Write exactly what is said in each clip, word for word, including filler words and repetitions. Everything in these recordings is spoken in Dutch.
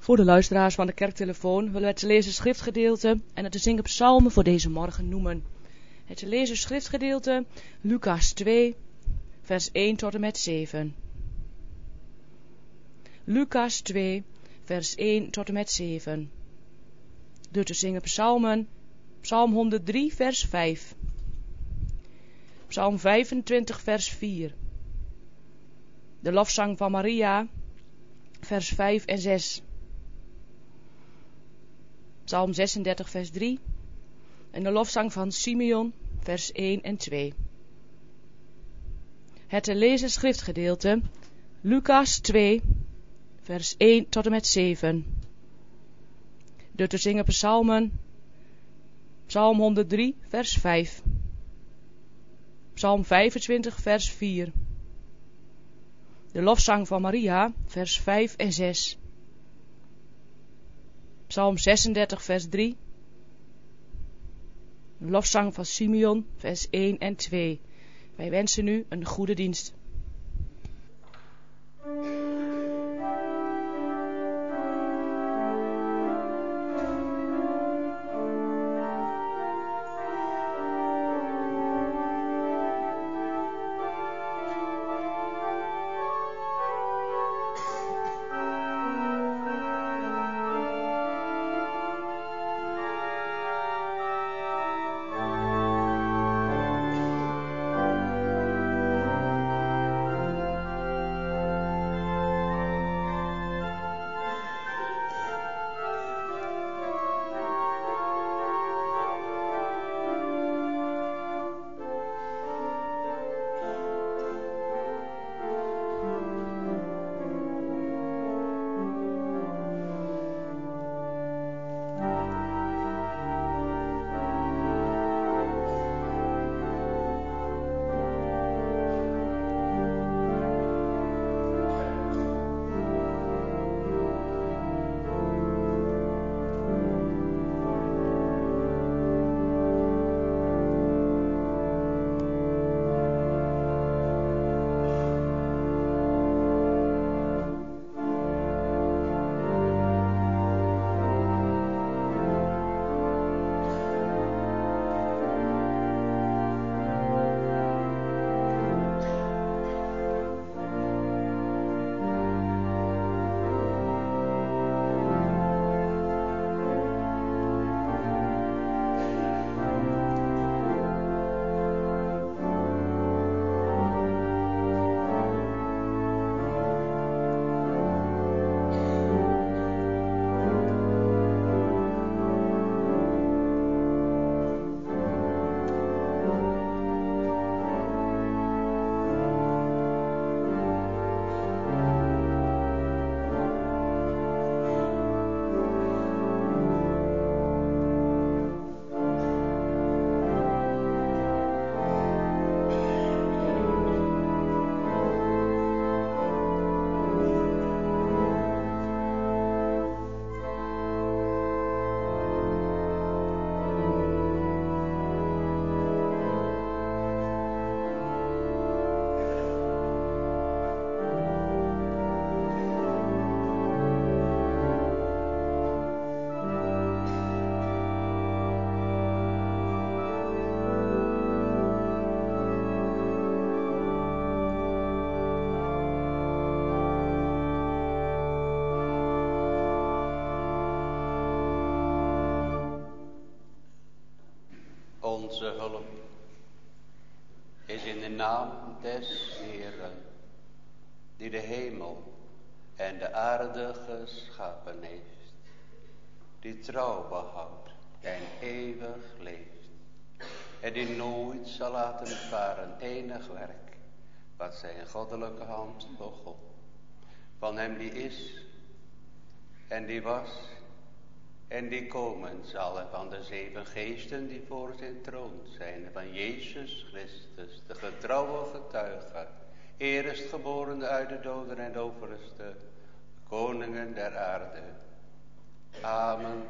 Voor de luisteraars van de kerktelefoon willen we het te lezen schriftgedeelte en het te zingen psalmen voor deze morgen noemen. Het te lezen schriftgedeelte Lucas twee, vers één tot en met zeven. Lucas twee, vers één tot en met zeven. De te zingen psalmen, psalm honderddrie, vers vijf. Psalm vijfentwintig, vers vier. De lofzang van Maria, vers vijf en zes. Psalm zesendertig, vers drie. En de lofzang van Simeon, vers één en twee. Het te lezen schriftgedeelte, Lucas twee, vers één tot en met zeven. De te zingen psalmen, psalm honderddrie, vers vijf. Psalm vijfentwintig, vers vier. De lofzang van Maria, vers vijf en zes. Psalm zesendertig, vers drie. De lofzang van Simeon, vers één en twee. Wij wensen u een goede dienst. Onze hulp is in de naam des Heeren, die de hemel en de aarde geschapen heeft, die trouw behoudt en eeuwig leeft, en die nooit zal laten varen enig werk, wat zijn goddelijke hand begon. Van hem die is, en die was, en die komen zal, en van de zeven geesten die voor zijn troon zijn, en van Jezus Christus, de getrouwe getuige, eerstgeborene uit de doden en de overste, koningen der aarde. Amen.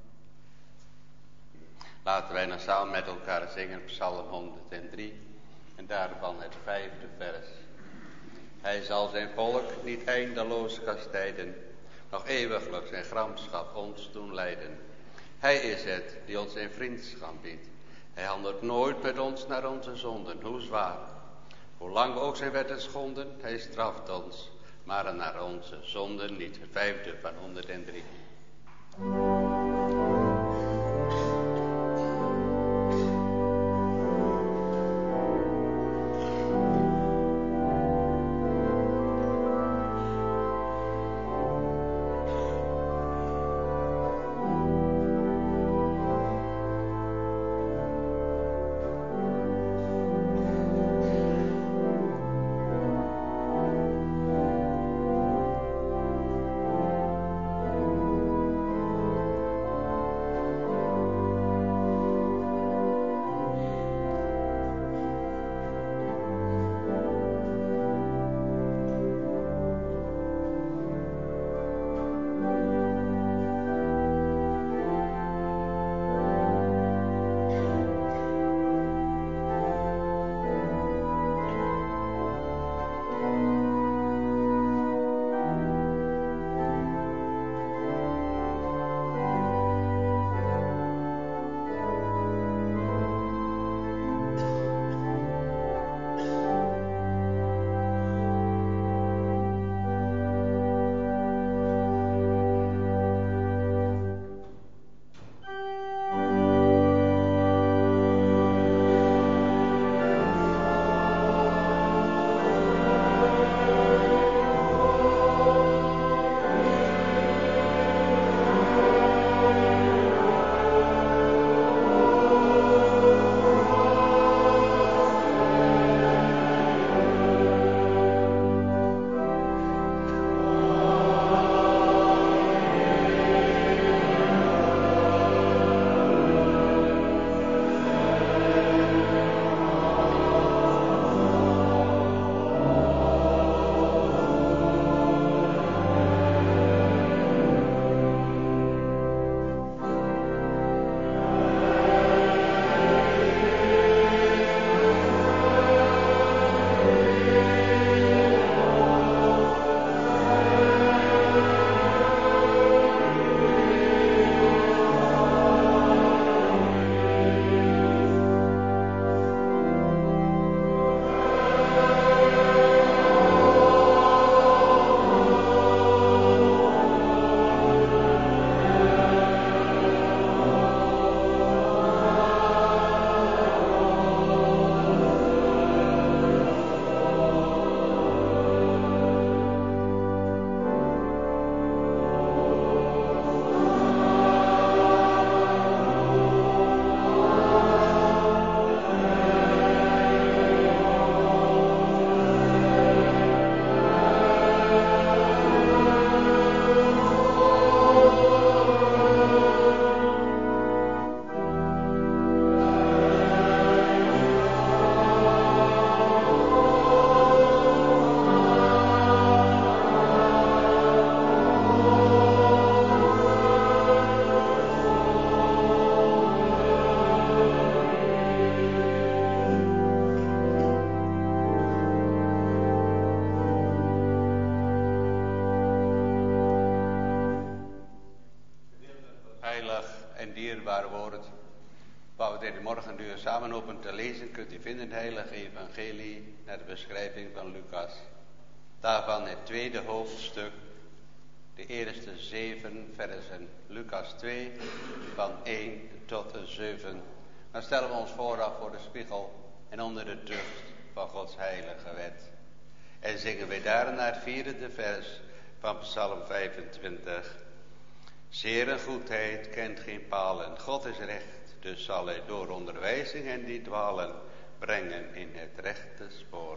Laten wij dan samen met elkaar zingen Psalm honderddrie en daarvan het vijfde vers. Hij zal zijn volk niet eindeloos kastijden, nog eeuwiglijk zijn gramschap ons doen lijden. Hij is het die ons zijn vriendschap biedt. Hij handelt nooit met ons naar onze zonden, hoe zwaar. Hoe lang ook zijn wetten schonden, hij straft ons, maar naar onze zonden niet. Het vijfde van honderddrie. Morgenuur samen op te lezen kunt u vinden in het Heilige Evangelie naar de beschrijving van Lucas. Daarvan het tweede hoofdstuk, de eerste zeven versen. Lucas twee, van één tot zeven. Dan stellen we ons vooraf voor de spiegel en onder de tucht van Gods heilige wet. En zingen wij daarna het vierde vers van Psalm vijfentwintig. Zeer en goedheid kent geen palen, God is recht. Dus zal hij door onderwijzing en die dwalen brengen in het rechte spoor.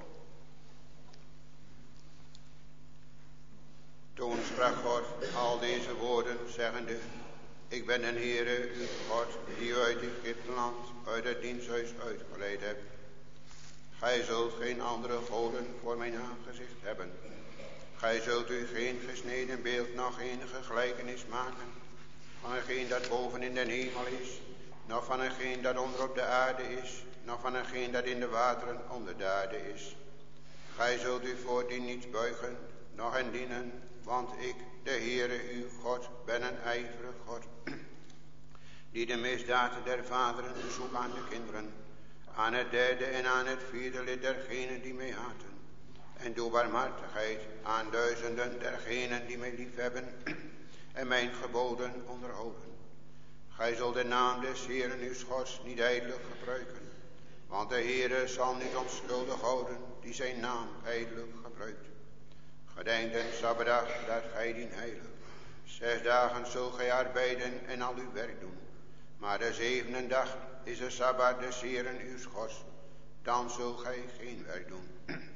Toen sprak God al deze woorden, zeggende: Ik ben een Heere, uw God, die u uit Egypteland, uit het diensthuis uitgeleid hebt. Gij zult geen andere goden voor mijn aangezicht hebben. Gij zult u geen gesneden beeld, nog enige gelijkenis maken, van hetgeen dat boven in den hemel is, nog van hetgeen dat onder op de aarde is, nog van hetgeen dat in de wateren onder de aarde is. Gij zult u voor die niet buigen, nog hen dienen, want ik, de Heere uw God, ben een ijverig God, die de misdaden der vaderen bezoekt aan de kinderen, aan het derde en aan het vierde lid dergenen die mij haten, en doe barmhartigheid aan duizenden dergenen die mij liefhebben en mijn geboden onderhouden. Gij zult de naam des Heeren uw Gods niet ijdelijk gebruiken, want de Heere zal niet onschuldig houden die zijn naam ijdelijk gebruikt. Gedenk den Sabbatdag dat gij dien heilig. Zes dagen zult gij arbeiden en al uw werk doen, maar de zevende dag is de Sabbat des Heeren uw Gods, dan zult gij geen werk doen.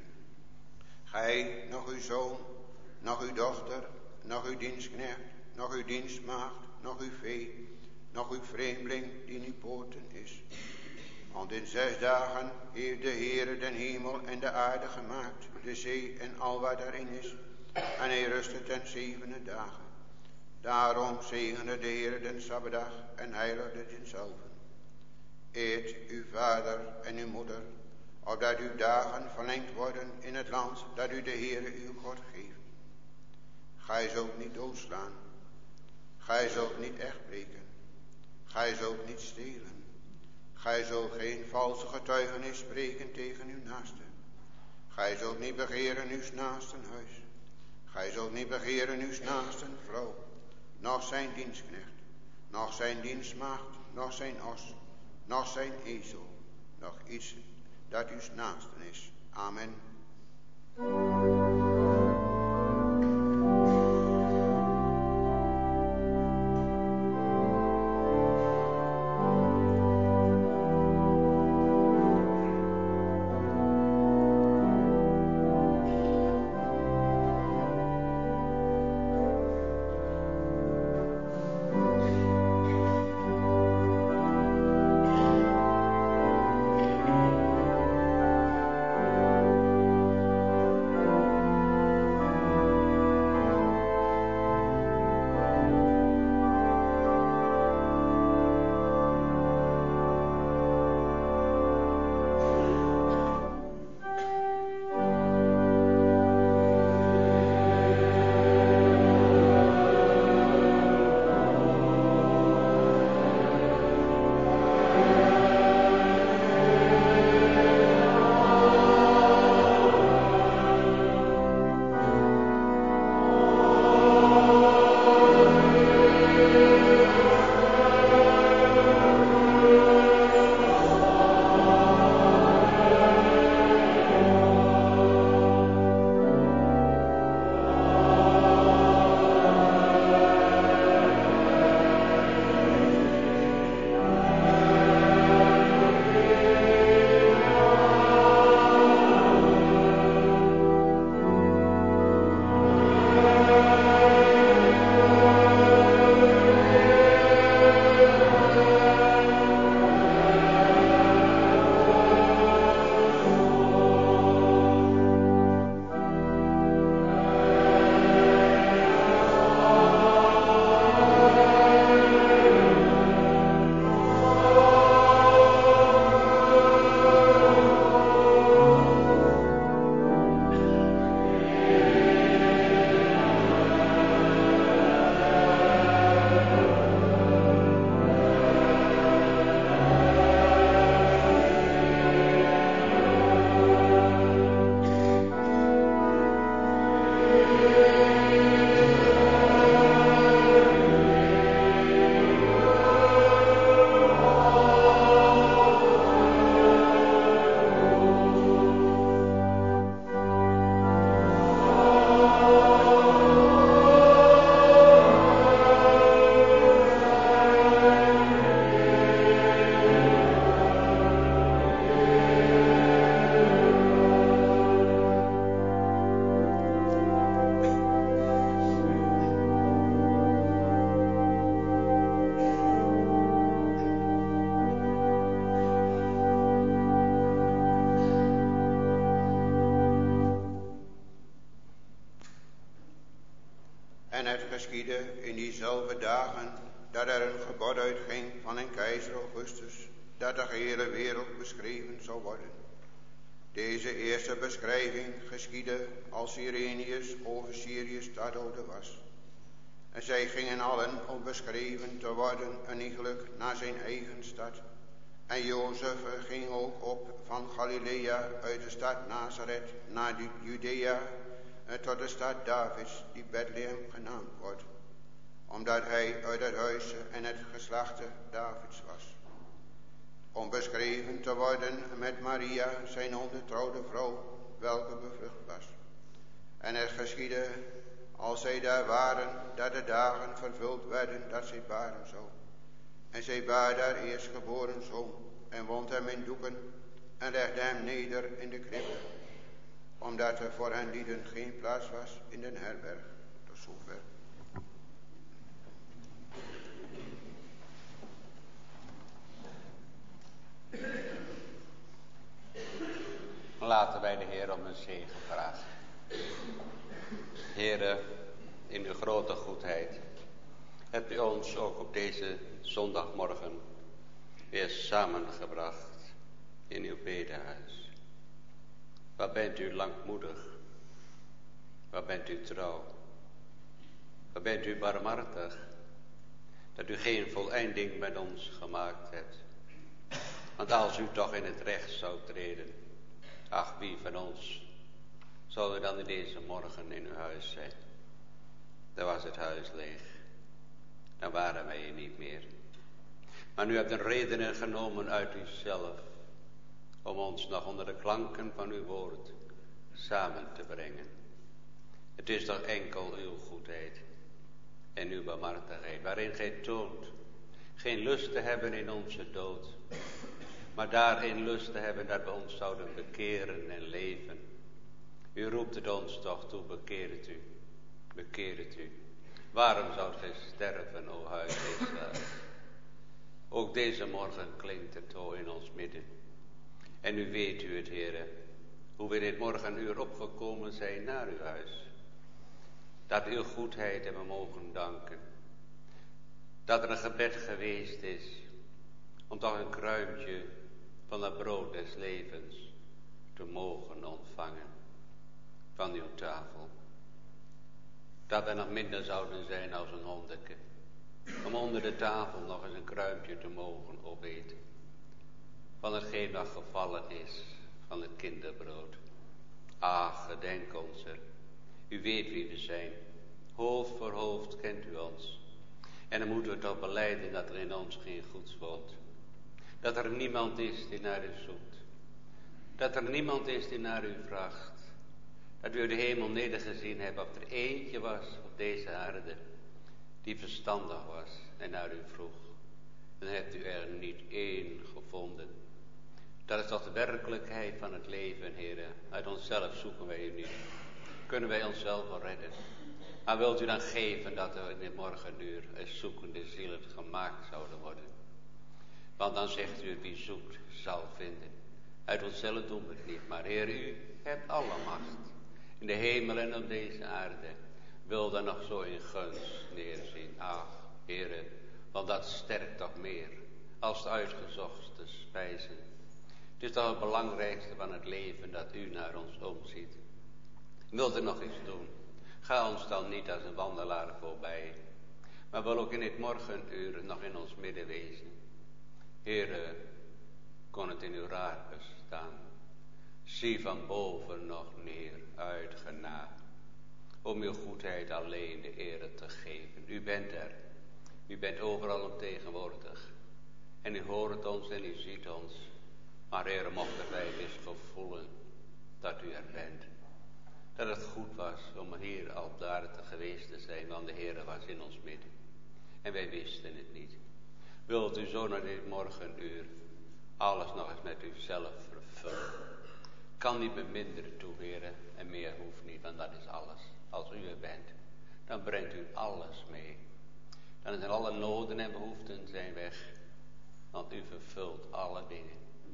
Gij, nog uw zoon, nog uw dochter, nog uw dienstknecht, nog uw dienstmaagd, nog uw vee, nog uw vreemdeling die in uw poorten is. Want in zes dagen heeft de Heere den hemel en de aarde gemaakt, de zee en al wat daarin is, en hij rustte ten zevende dagen. Daarom zegende de Heere den Sabbatdag en heiligde denzelven. Eert uw vader en uw moeder, opdat uw dagen verlengd worden in het land dat u de Heere uw God geeft. Gij zult niet doodslaan, gij zult niet echt breken, gij zult niet stelen, gij zult geen valse getuigenis spreken tegen uw naaste. Gij zult niet begeren uw naasten huis, gij zult niet begeren uw naasten vrouw, noch zijn dienstknecht, noch zijn dienstmaagd, noch zijn os, noch zijn ezel, noch iets dat uw naasten is. Amen. En het geschiedde in diezelfde dagen dat er een gebod uitging van een keizer Augustus, dat de gehele wereld beschreven zou worden. Deze eerste beschrijving geschiedde als Cyrenius over Syrië stadhouder was. En zij gingen allen om beschreven te worden een iegelijk naar zijn eigen stad. En Jozef ging ook op van Galilea uit de stad Nazareth naar Judea tot de stad Davids, die Bethlehem genaamd wordt, omdat hij uit het huis en het geslachte Davids was. Om beschreven te worden met Maria, zijn ongetrouwde vrouw, welke bevrucht was. En het geschiedde, als zij daar waren, dat de dagen vervuld werden dat zij baren zou. En zij baarde haar eerstgeboren zoon, en wond hem in doeken, en legde hem neder in de kribbe, omdat er voor hen lieden geen plaats was in de herberg. Tot zover. Laten wij de Heer om een zegen vragen. Heere, in uw grote goedheid hebt u ons ook op deze zondagmorgen weer samengebracht in uw bedehuis. Waar bent u langmoedig? Waar bent u trouw? Waar bent u barmhartig? Dat u geen voleinding met ons gemaakt hebt. Want als u toch in het recht zou treden, ach, wie van ons zou er dan in deze morgen in uw huis zijn? Dan was het huis leeg. Dan waren wij hier niet meer. Maar u hebt een redenen genomen uit uzelf om ons nog onder de klanken van uw woord samen te brengen. Het is toch enkel uw goedheid en uw barmhartigheid, waarin gij toont geen lust te hebben in onze dood, maar daarin lust te hebben dat we ons zouden bekeren en leven. U roept het ons toch toe, bekeer het u, bekeer het u. Waarom zoudt gij sterven, o huis Israël? Ook deze morgen klinkt het zo in ons midden. En nu weet u het, Heere, hoe we in dit morgenuur opgekomen zijn naar uw huis. Dat uw goedheid hebben mogen danken. Dat er een gebed geweest is om toch een kruimpje van het brood des levens te mogen ontvangen van uw tafel. Dat we nog minder zouden zijn als een hondeke, om onder de tafel nog eens een kruimpje te mogen opeten van hetgeen dat gevallen is van het kinderbrood. Ach, gedenk ons er. U weet wie we zijn. Hoofd voor hoofd kent u ons. En dan moeten we toch belijden dat er in ons geen goeds woont. Dat er niemand is die naar u zoekt. Dat er niemand is die naar u vraagt. Dat u de hemel nedergezien hebt, of er eentje was op deze aarde die verstandig was en naar u vroeg. Dan hebt u er niet één gevonden. Dat is toch de werkelijkheid van het leven, heren. Uit onszelf zoeken wij u niet. Kunnen wij onszelf wel redden. Maar wilt u dan geven dat er in dit morgenuur een zoekende zielen gemaakt zouden worden. Want dan zegt u, wie zoekt zal vinden. Uit onszelf doen we het niet. Maar Heer, u hebt alle macht. In de hemel en op deze aarde. Wil dan nog zo in gunst neerzien. Ach, Heer, want dat sterkt toch meer. Als de uitgezochte spijzen. Het is toch het belangrijkste van het leven dat u naar ons omziet. Wilt u nog iets doen? Ga ons dan niet als een wandelaar voorbij. Maar wil ook in dit morgenuur nog in ons midden wezen. Heere, kon het in uw raad bestaan. Zie van boven nog neer, uit genade. Om uw goedheid alleen de ere te geven. U bent er. U bent overal tegenwoordig. En u hoort ons en u ziet ons. Maar Heere, mochten wij eens gevoelen dat u er bent. Dat het goed was om hier al daar te geweest te zijn, want de Heere was in ons midden. En wij wisten het niet. Wilt u zo naar dit morgenuur alles nog eens met uzelf vervullen? Kan niet beminderen toe, Heere, en meer hoeft niet, want dat is alles. Als u er bent, dan brengt u alles mee. Dan zijn alle noden en behoeften zijn weg, want u vervult alle dingen.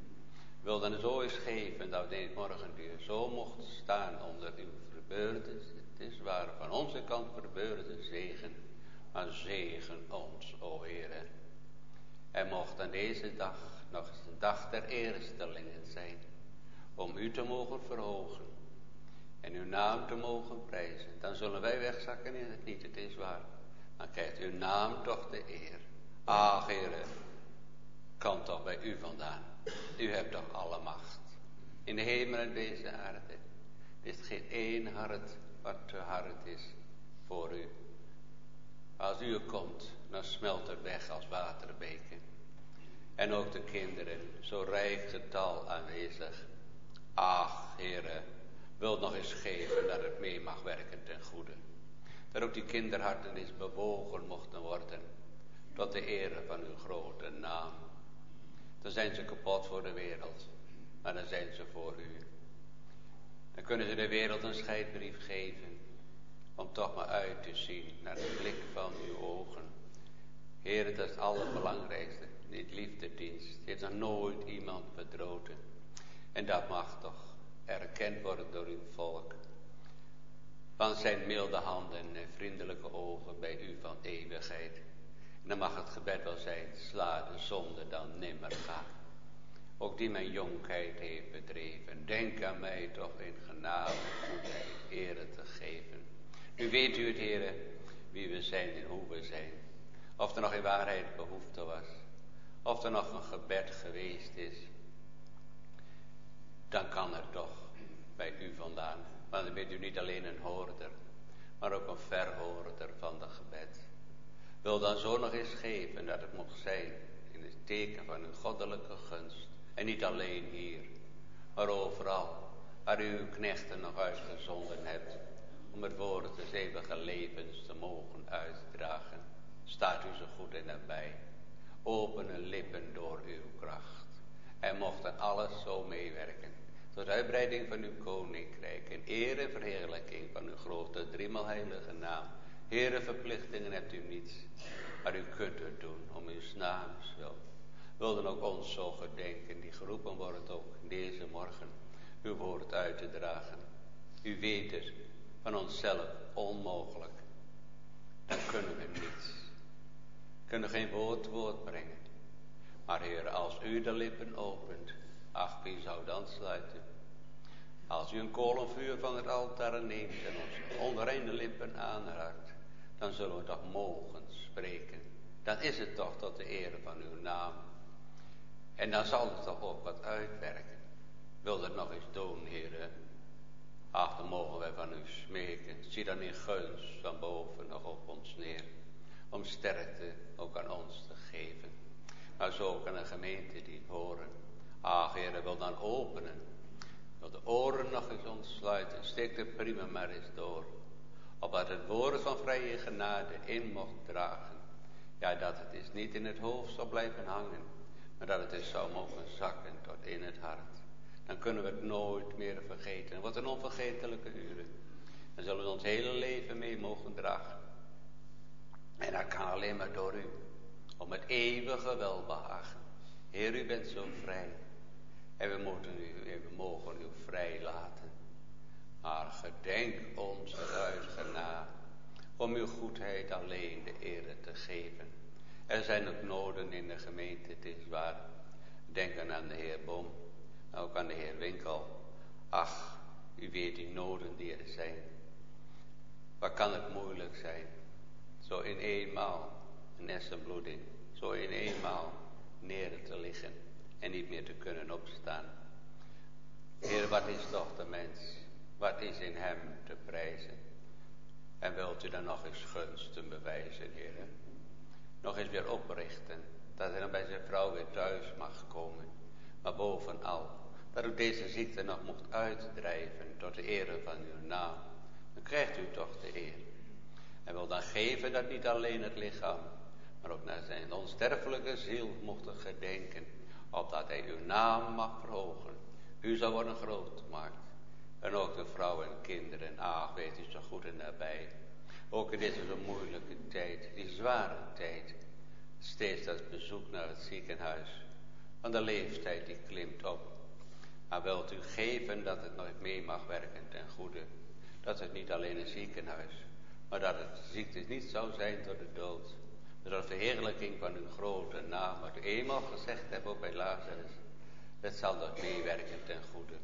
Wil dan zo eens geven dat we in het morgenuur zo mocht staan onder uw verbeurdes. Het is waar, van onze kant verbeurde zegen, maar zegen ons, o Heere. En mocht aan deze dag nog eens een dag der eerstelingen zijn. om u te mogen verhogen en uw naam te mogen prijzen. Dan zullen wij wegzakken in het niet, het is waar. Dan krijgt uw naam toch de eer. Ach, Heere, kan toch bij u vandaan. U hebt toch alle macht. In de hemel en deze aarde. Er is geen één hart wat te hard is voor u. Als u er komt, dan smelt het weg als waterbeken. En ook de kinderen, zo rijk getal aanwezig. Ach, Heere, wilt nog eens geven dat het mee mag werken ten goede. Dat ook die kinderharten eens bewogen mochten worden tot de ere van uw grote naam. Dan zijn ze kapot voor de wereld, maar dan zijn ze voor u. Dan kunnen ze de wereld een scheidbrief geven, om toch maar uit te zien naar de blik van uw ogen. Heer, dat is het allerbelangrijkste, niet liefdedienst. Die heeft nog nooit iemand bedroten. En dat mag toch erkend worden door uw volk. Van zijn milde handen en vriendelijke ogen bij u van eeuwigheid. En dan mag het gebed wel zijn, sla de zonde dan nimmer gaan. Ook die mijn jonkheid heeft bedreven, denk aan mij toch in genade en goedheid ere te geven. Nu weet u het, Heere, wie we zijn en hoe we zijn. Of er nog in waarheid behoefte was, of er nog een gebed geweest is, dan kan het toch bij u vandaan. Want dan bent u niet alleen een hoorder, maar ook een verhoorder van de gebed. Wil dan zo nog eens geven dat het mocht zijn in het teken van uw goddelijke gunst. En niet alleen hier, maar overal waar u uw knechten nog uitgezonden hebt. Om het woord des eeuwige levens te mogen uitdragen. Staat u zo goed en nabij. Opene lippen door uw kracht. En mochten alles zo meewerken. Tot uitbreiding van uw koninkrijk. En eer en verheerlijking van uw grote driemaal heilige naam. Heere, verplichtingen hebt u niets. Maar u kunt het doen om uw naams wil. Wil dan ook ons zo gedenken die geroepen wordt ook deze morgen. Uw woord uit te dragen. U weet het van onszelf onmogelijk. Dan kunnen we niets. Kunnen geen woord woord brengen. Maar Heer, als u de lippen opent, ach, wie zou dan sluiten? Als u een kolenvuur van het altaar neemt en ons onreine lippen aanraakt, dan zullen we toch mogen spreken. Dan is het toch tot de ere van uw naam. En dan zal het toch ook wat uitwerken. Wil dat nog eens doen, Heer? Ach, dan mogen wij van u smeken. Zie dan in gunst van boven nog op ons neer. Om sterkte ook aan ons te geven. Maar zo ook aan een gemeente die het horen. Ach, Heer, wil dan openen. Wil de oren nog eens ontsluiten. Steek de prima maar eens door. Opdat het woord van vrije genade in mocht dragen. Ja, dat het is niet in het hoofd zal blijven hangen. Maar dat het is zou mogen zakken tot in het hart. Dan kunnen we het nooit meer vergeten. Wat een onvergetelijke uren. Dan zullen we ons hele leven mee mogen dragen. En dat kan alleen maar door u. Om het eeuwige welbehagen. Heer, u bent zo vrij. En we, moeten u, en we mogen u vrij laten. Maar gedenk ons uit genade. Om uw goedheid alleen de ere te geven. Er zijn ook noden in de gemeente, het is waar. Denken aan de heer Boom. Ook aan de heer Winkel. Ach, u weet die noden die er zijn. Wat kan het moeilijk zijn? Zo in eenmaal een hersenbloeding. Zo in eenmaal neer te liggen. En niet meer te kunnen opstaan. Heer, wat is toch de mens? Wat is in hem te prijzen? En wilt u dan nog eens gunsten bewijzen, Heer? Nog eens weer oprichten. Dat hij dan bij zijn vrouw weer thuis mag komen. Maar bovenal, dat u deze ziekte nog mocht uitdrijven tot de ere van uw naam. Dan krijgt u toch de eer. En wil dan geven dat niet alleen het lichaam, maar ook naar zijn onsterfelijke ziel mocht gedenken. Opdat hij uw naam mag verhogen. U zal worden groot gemaakt. En ook de vrouwen en kinderen. Ach, weet u zo goed en nabij. Ook in deze zo moeilijke tijd. Die zware tijd. Steeds dat bezoek naar het ziekenhuis. Want de leeftijd die klimt op. Maar wilt u geven dat het nooit mee mag werken ten goede. Dat het niet alleen een ziekenhuis. Maar dat het ziekte niet zou zijn tot de dood. Dat de verheerlijking van uw grote naam. Wat u eenmaal gezegd hebt ook bij Lazarus. Dat zal dat meewerken ten goede.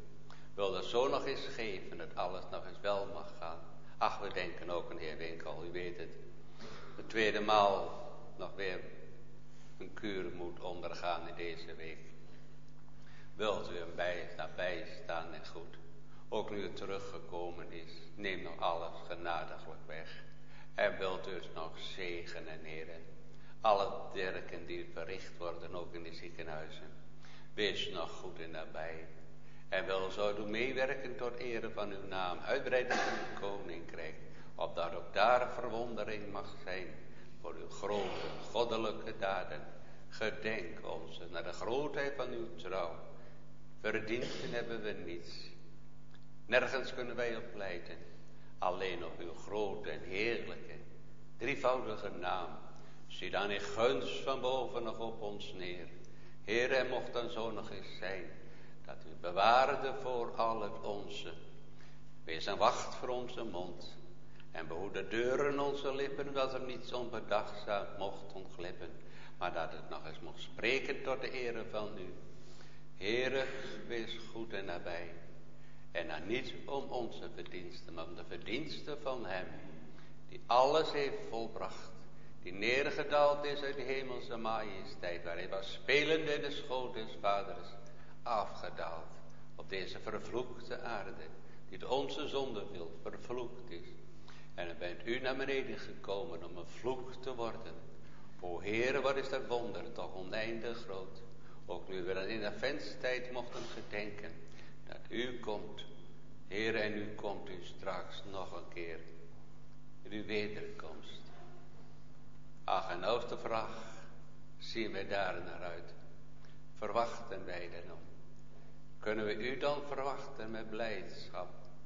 Wil dat zo nog eens geven, dat alles nog eens wel mag gaan. Ach, we denken ook aan de heer Winkel, u weet het. De tweede maal nog weer een kuur moet ondergaan in deze week. Wilt u hem bij, nabij staan en goed. Ook nu het teruggekomen is, neem nog alles genadiglijk weg. En wilt u het nog zegenen, heren. Alle werken die verricht worden, ook in de ziekenhuizen. Wees nog goed en nabij. En wil zo doen meewerken tot ere van uw naam. Uitbreiden van uw koninkrijk. Opdat ook daar verwondering mag zijn. Voor uw grote, goddelijke daden. Gedenk ons naar de grootheid van uw trouw. Verdiensten hebben we niets. Nergens kunnen wij op pleiten. Alleen op uw grote en heerlijke, drievoudige naam. Zie dan in gunst van boven nog op ons neer. Heer, en mocht dan zo nog eens zijn. Dat u bewaarde voor al het onze. Wees een wacht voor onze mond. En behoed de deuren onze lippen. Dat er niets onbedachtzaam mocht ontglippen. Maar dat het nog eens mocht spreken tot de ere van u. Heere, wees goed en nabij. En dan niet om onze verdiensten, maar om de verdiensten van hem. Die alles heeft volbracht. Die neergedaald is uit de hemelse majesteit. Waar hij was spelende in de schoot des vaders. Afgedaald op deze vervloekte aarde. Die de onze zonde wil vervloekt is. En dan bent u naar beneden gekomen om een vloek te worden. O Heere, wat is dat wonder toch oneindig groot. Ook nu we dan in de adventstijd mochten gedenken. Dat u komt. Heere, en u komt u straks nog een keer. In uw wederkomst. Ach, en als de vraag. Zien wij daar naar uit. Verwachten wij dan om. Kunnen we u dan verwachten met blijdschap.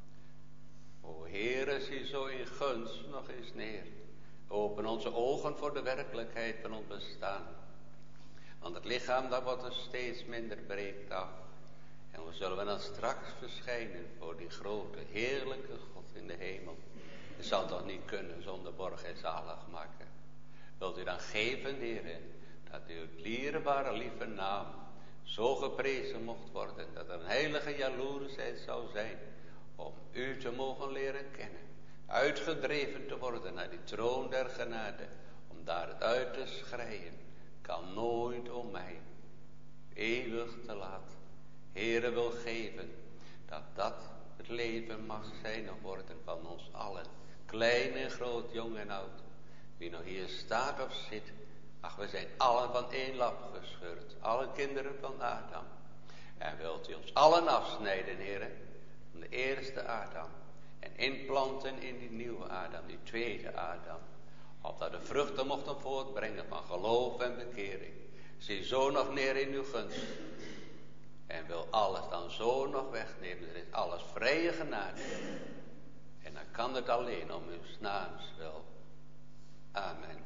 O Heere, zie zo in gunst nog eens neer. Open onze ogen voor de werkelijkheid van ons bestaan. Want het lichaam dat wordt er steeds minder breekt af. En hoe zullen we dan straks verschijnen voor die grote, heerlijke God in de hemel. Het zal toch niet kunnen zonder borg en zalig maken. Wilt u dan geven, Heere, dat uw dierbare lieve naam zo geprezen mocht worden. Dat er een heilige jaloersheid zou zijn om u te mogen leren kennen. Uitgedreven te worden naar die troon der genade. Om daar het uit te schreien. Kan nooit om mij. Eeuwig te laat. Heere wil geven. Dat dat het leven mag zijn of worden van ons allen. Klein en groot, jong en oud. Wie nog hier staat of zit. Ach, we zijn allen van één lap gescheurd. Alle kinderen van Adam. En wilt u ons allen afsnijden, Heere. Van de eerste Adam. En inplanten in die nieuwe Adam. Die tweede Adam. Opdat de vruchten mochten voortbrengen van geloof en bekering. Zie zo nog neer in uw gunst. En wil alles dan zo nog wegnemen. Er is alles vrije genade. En dan kan het alleen om uw naams wil. Amen.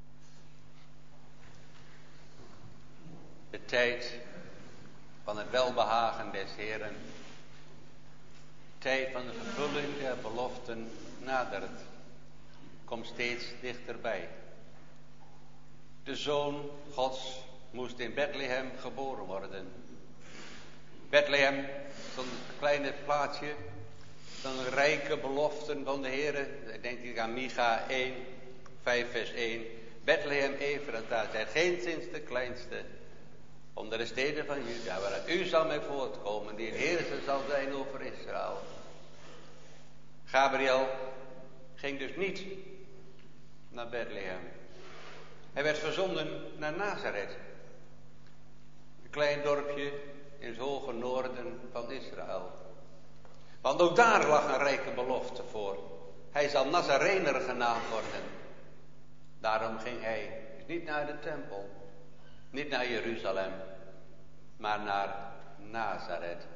De tijd van het welbehagen des Heeren. De tijd van de vervulling der beloften nadert. Komt steeds dichterbij. De Zoon Gods moest in Bethlehem geboren worden. Bethlehem, zo'n kleine plaatsje, zo'n rijke beloften van de Heer. Denk ik aan Micha één, vijf vers één. Bethlehem Efrata, zijt geenszins de kleinste onder de steden van Juda, waaruit u zal mij voortkomen, die een heerser zal zijn over Israël. Gabriel ging dus niet naar Bethlehem. Hij werd verzonden naar Nazareth. Een klein dorpje in het hoge noorden van Israël. Want ook daar lag een rijke belofte voor. Hij zal Nazarener genaamd worden. Daarom ging hij niet naar de tempel. Niet naar Jeruzalem. Maar naar Nazareth.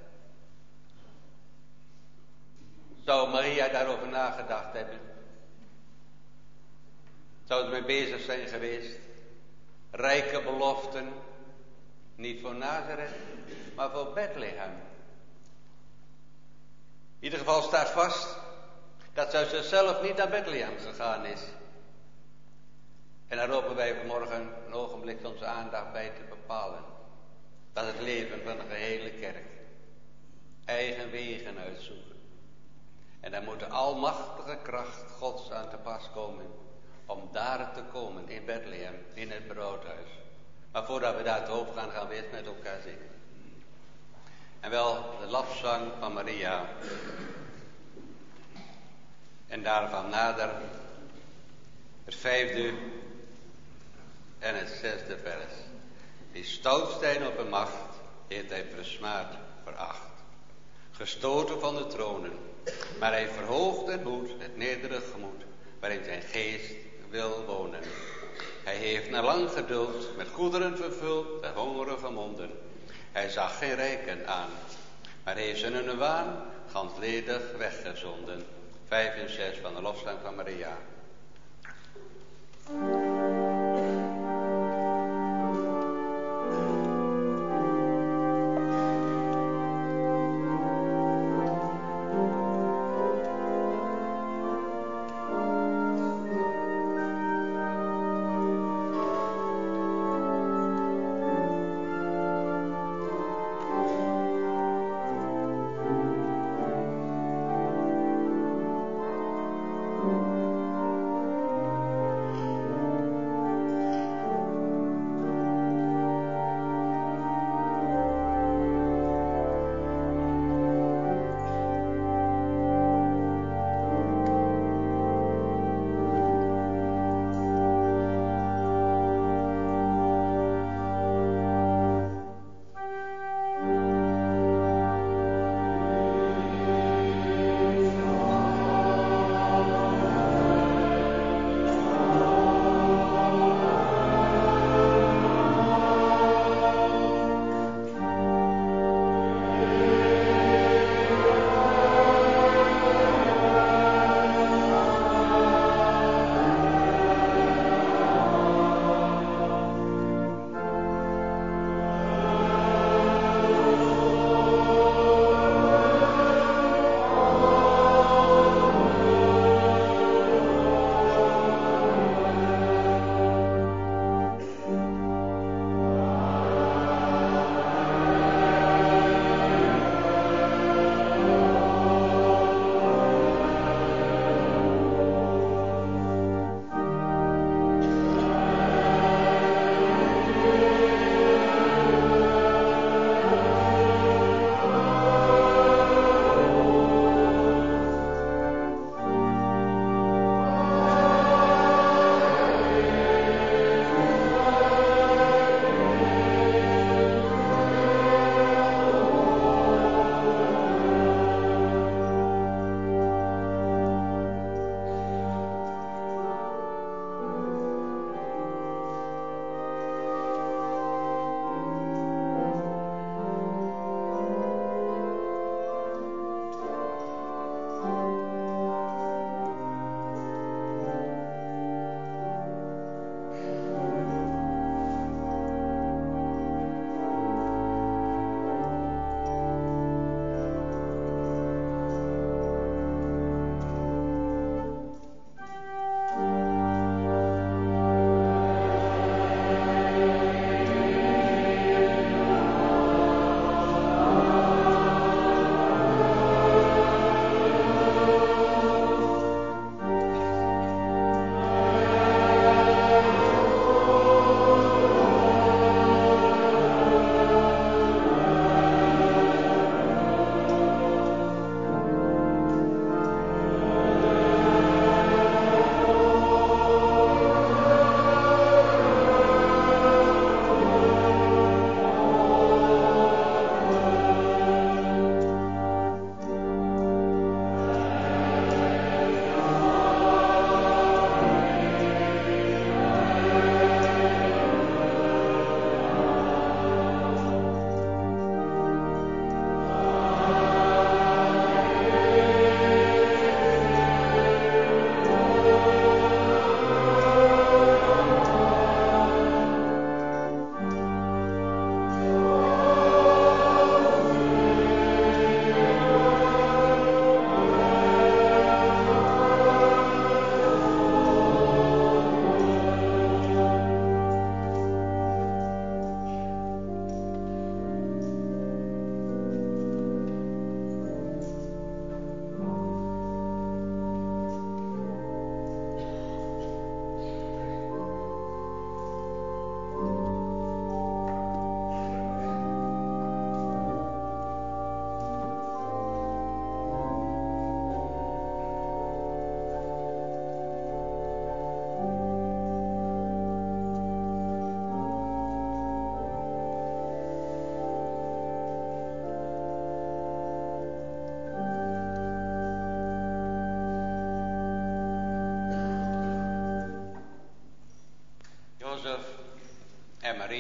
Zou Maria daarover nagedacht hebben? Zou ze mee bezig zijn geweest? Rijke beloften. Niet voor Nazareth, maar voor Bethlehem. In ieder geval staat vast dat zij zichzelf niet naar Bethlehem gegaan is. En daar roepen wij vanmorgen een ogenblik onze aandacht bij te bepalen. Dat is het leven van de gehele kerk. eigen wegen uitzoeken. En dan moet de almachtige kracht Gods aan te pas komen om daar te komen in Bethlehem, in het broodhuis. Maar voordat we daar te hoofd gaan, gaan we eerst met elkaar zingen. En wel de lofzang van Maria. En daarvan nader het vijfde en het zesde vers. Die stout zijn op een macht, heeft hij versmaad, veracht. Gestoten van de tronen, maar hij verhoogt en hoedt het nederig gemoed, waarin zijn geest wil wonen. Hij heeft na lang geduld met goederen vervuld de hongerige monden. Hij zag geen rijken aan, maar heeft ze in hun waan gans ledig weggezonden. Vijf en zes van de lofzang van Maria.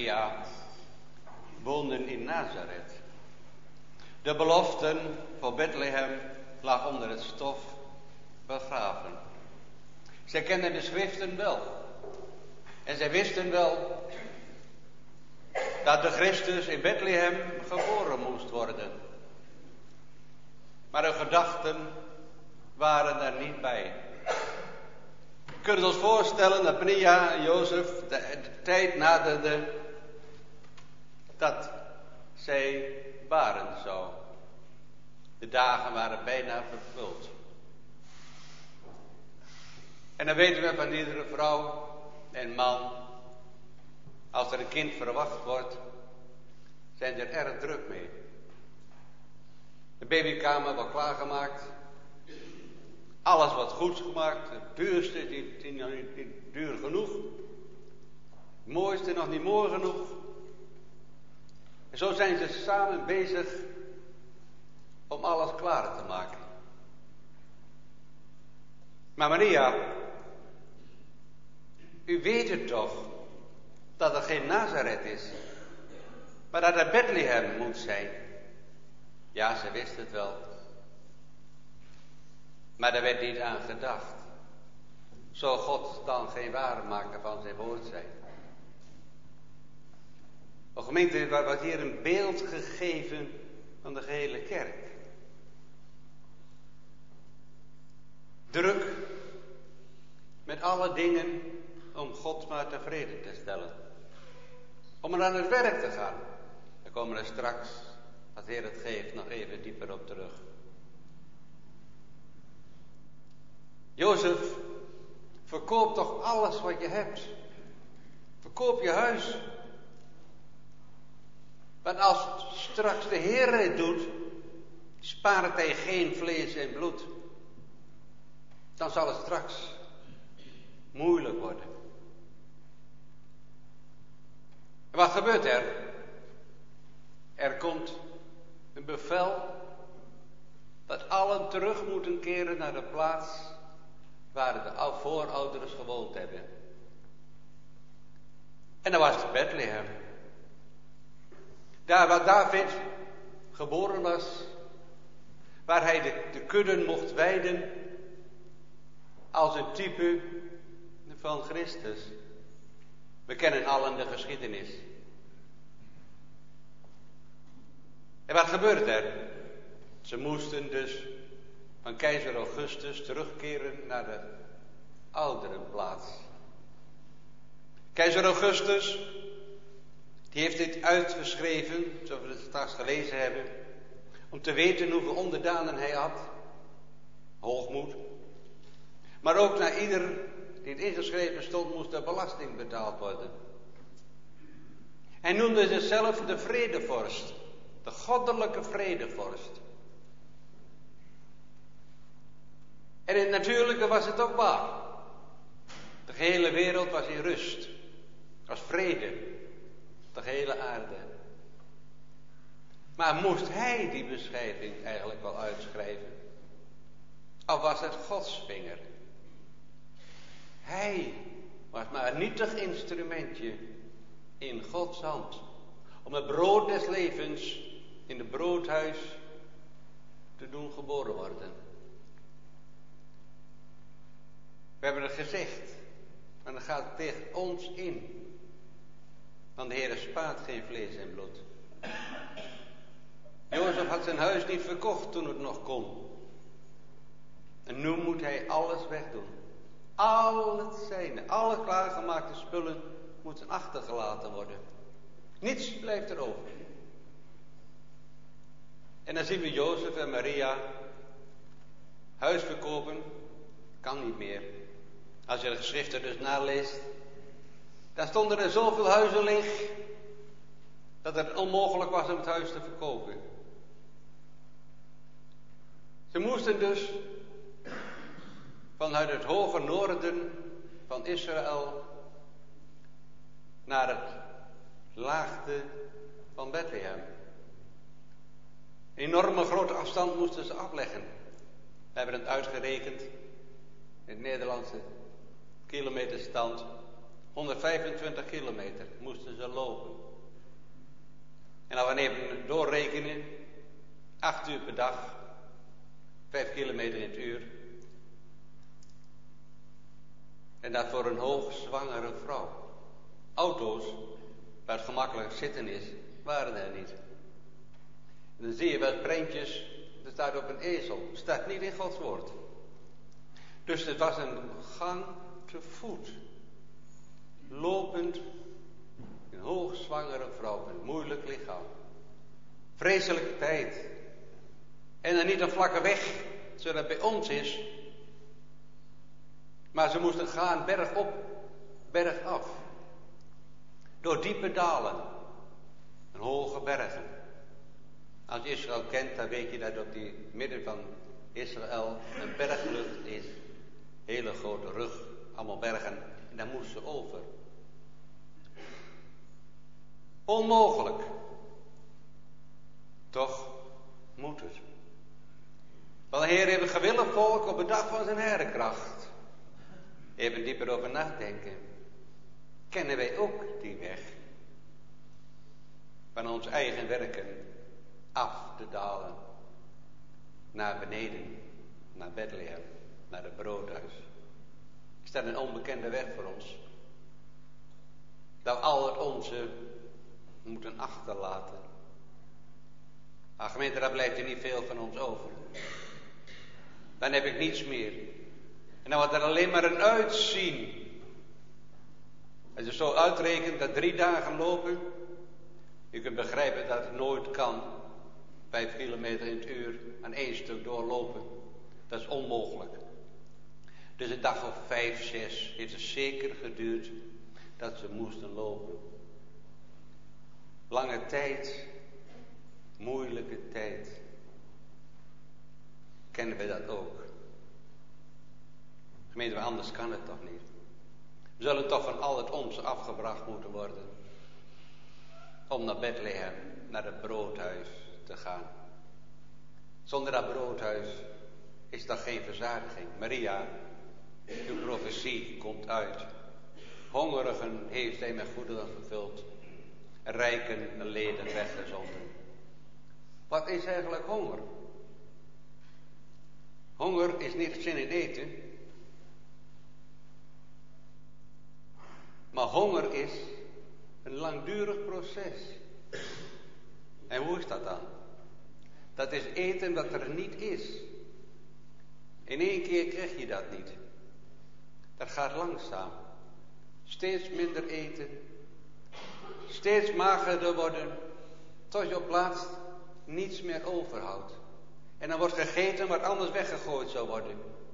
Maria woonden in Nazareth. De beloften voor Bethlehem lag onder het stof begraven. Zij kenden de schriften wel. En zij wisten wel dat de Christus in Bethlehem geboren moest worden. Maar hun gedachten waren er niet bij. We kunnen ons voorstellen dat Maria en Jozef de, de tijd naderde dat zij baren zou. De dagen waren bijna vervuld. En dan weten we van iedere vrouw en man, als er een kind verwacht wordt, zijn ze er erg druk mee. De babykamer wordt klaargemaakt. Alles wordt goed gemaakt. Het duurste is niet, niet, niet duur genoeg. Het mooiste nog niet mooi genoeg. En zo zijn ze samen bezig om alles klaar te maken. Maar Maria, u weet het toch, dat er geen Nazareth is, maar dat er Bethlehem moet zijn. Ja, ze wist het wel. Maar daar werd niet aan gedacht. Zou God dan geen waarmaker van zijn woord zijn? O gemeente, er wordt hier een beeld gegeven van de gehele kerk. Druk met alle dingen om God maar tevreden te stellen. Om er aan het werk te gaan. Daar komen we straks, als de Heer het geeft, nog even dieper op terug. Jozef, verkoop toch alles wat je hebt. Verkoop je huis. Want als straks de Heer het doet, spaart hij geen vlees en bloed. Dan zal het straks moeilijk worden. En wat gebeurt er? Er komt een bevel dat allen terug moeten keren naar de plaats waar de voorouders gewoond hebben. En dat was het Bethlehem. Daar waar David geboren was, waar hij de, de kudden mocht weiden als een type van Christus. We kennen allen de geschiedenis. En wat gebeurt er? Ze moesten dus van keizer Augustus terugkeren naar de oudere plaats. Keizer Augustus, die heeft dit uitgeschreven, zoals we het straks gelezen hebben, om te weten hoeveel onderdanen hij had. Hoogmoed. Maar ook naar ieder die het ingeschreven stond, moest er belasting betaald worden. Hij noemde zichzelf de vredevorst. De goddelijke vredevorst. En in het natuurlijke was het ook waar. De gehele wereld was in rust. Er was vrede. De gehele aarde. Maar moest hij die beschrijving eigenlijk wel uitschrijven? Of was het Gods vinger? Hij was maar een nietig instrumentje in Gods hand. Om het brood des levens in het broodhuis te doen geboren worden. We hebben het gezegd. Maar dan gaat het tegen ons in. Want de Heer spaart geen vlees en bloed. Jozef had zijn huis niet verkocht toen het nog kon. En nu moet hij alles wegdoen. Al het zijne, alle klaargemaakte spullen moeten achtergelaten worden. Niets blijft er over. En dan zien we Jozef en Maria huis verkopen. Kan niet meer. Als je de geschriften dus naleest, dan stonden er zoveel huizen leeg dat het onmogelijk was om het huis te verkopen. Ze moesten dus vanuit het hoge noorden van Israël naar het laagte van Bethlehem. Een enorme grote afstand moesten ze afleggen. We hebben het uitgerekend in het Nederlandse kilometerstand. honderdvijfentwintig kilometer moesten ze lopen. En als we even doorrekenen, acht uur per dag, vijf kilometer in het uur. En dat voor een hoogzwangere vrouw. Auto's, waar het gemakkelijk zitten is, waren er niet. En dan zie je wel prentjes, dat staat op een ezel, dat staat niet in Gods woord. Dus het was een gang te voet. Lopend, een hoogzwangere vrouw, een moeilijk lichaam. Vreselijke tijd. En dan niet een vlakke weg, zoals dat bij ons is. Maar ze moesten gaan berg op, berg af. Door diepe dalen en hoge bergen. Als je Israël kent, dan weet je dat op die midden van Israël een berglucht is. Hele grote rug, allemaal bergen. En daar moesten ze over. Onmogelijk. Toch moet het. Want de Heer heeft een gewillig volk op de dag van zijn herenkracht. Even dieper over nadenken. Kennen wij ook die weg? Van ons eigen werken af te dalen. Naar beneden. Naar Bethlehem. Naar het broodhuis. Is dat een onbekende weg voor ons? Dat we al het onze moeten achterlaten. Maar gemeente, daar blijft er niet veel van ons over. Dan heb ik niets meer. En dan wordt er alleen maar een uitzien. Als je zo uitrekent dat drie dagen lopen. Je kunt begrijpen dat het nooit kan. Vijf kilometer in het uur aan één stuk doorlopen. Dat is onmogelijk. Dus een dag of vijf, zes heeft het zeker geduurd dat ze moesten lopen. Lange tijd. Moeilijke tijd. Kennen we dat ook? Gemeente, maar anders kan het toch niet. We zullen toch van al het onze afgebracht moeten worden. Om naar Bethlehem, naar het broodhuis te gaan. Zonder dat broodhuis is dat geen verzadiging. Maria, uw profetie komt uit. Hongerigen heeft hij met goederen vervuld. Rijken leden weggezonden. Wat is eigenlijk honger? Honger is niet zin in eten. Maar honger is een langdurig proces. En hoe is dat dan? Dat is eten wat er niet is. In één keer krijg je dat niet. Dat gaat langzaam. Steeds minder eten. Steeds magerder worden. Tot je op laatst niets meer overhoudt. En dan wordt gegeten wat anders weggegooid zou worden.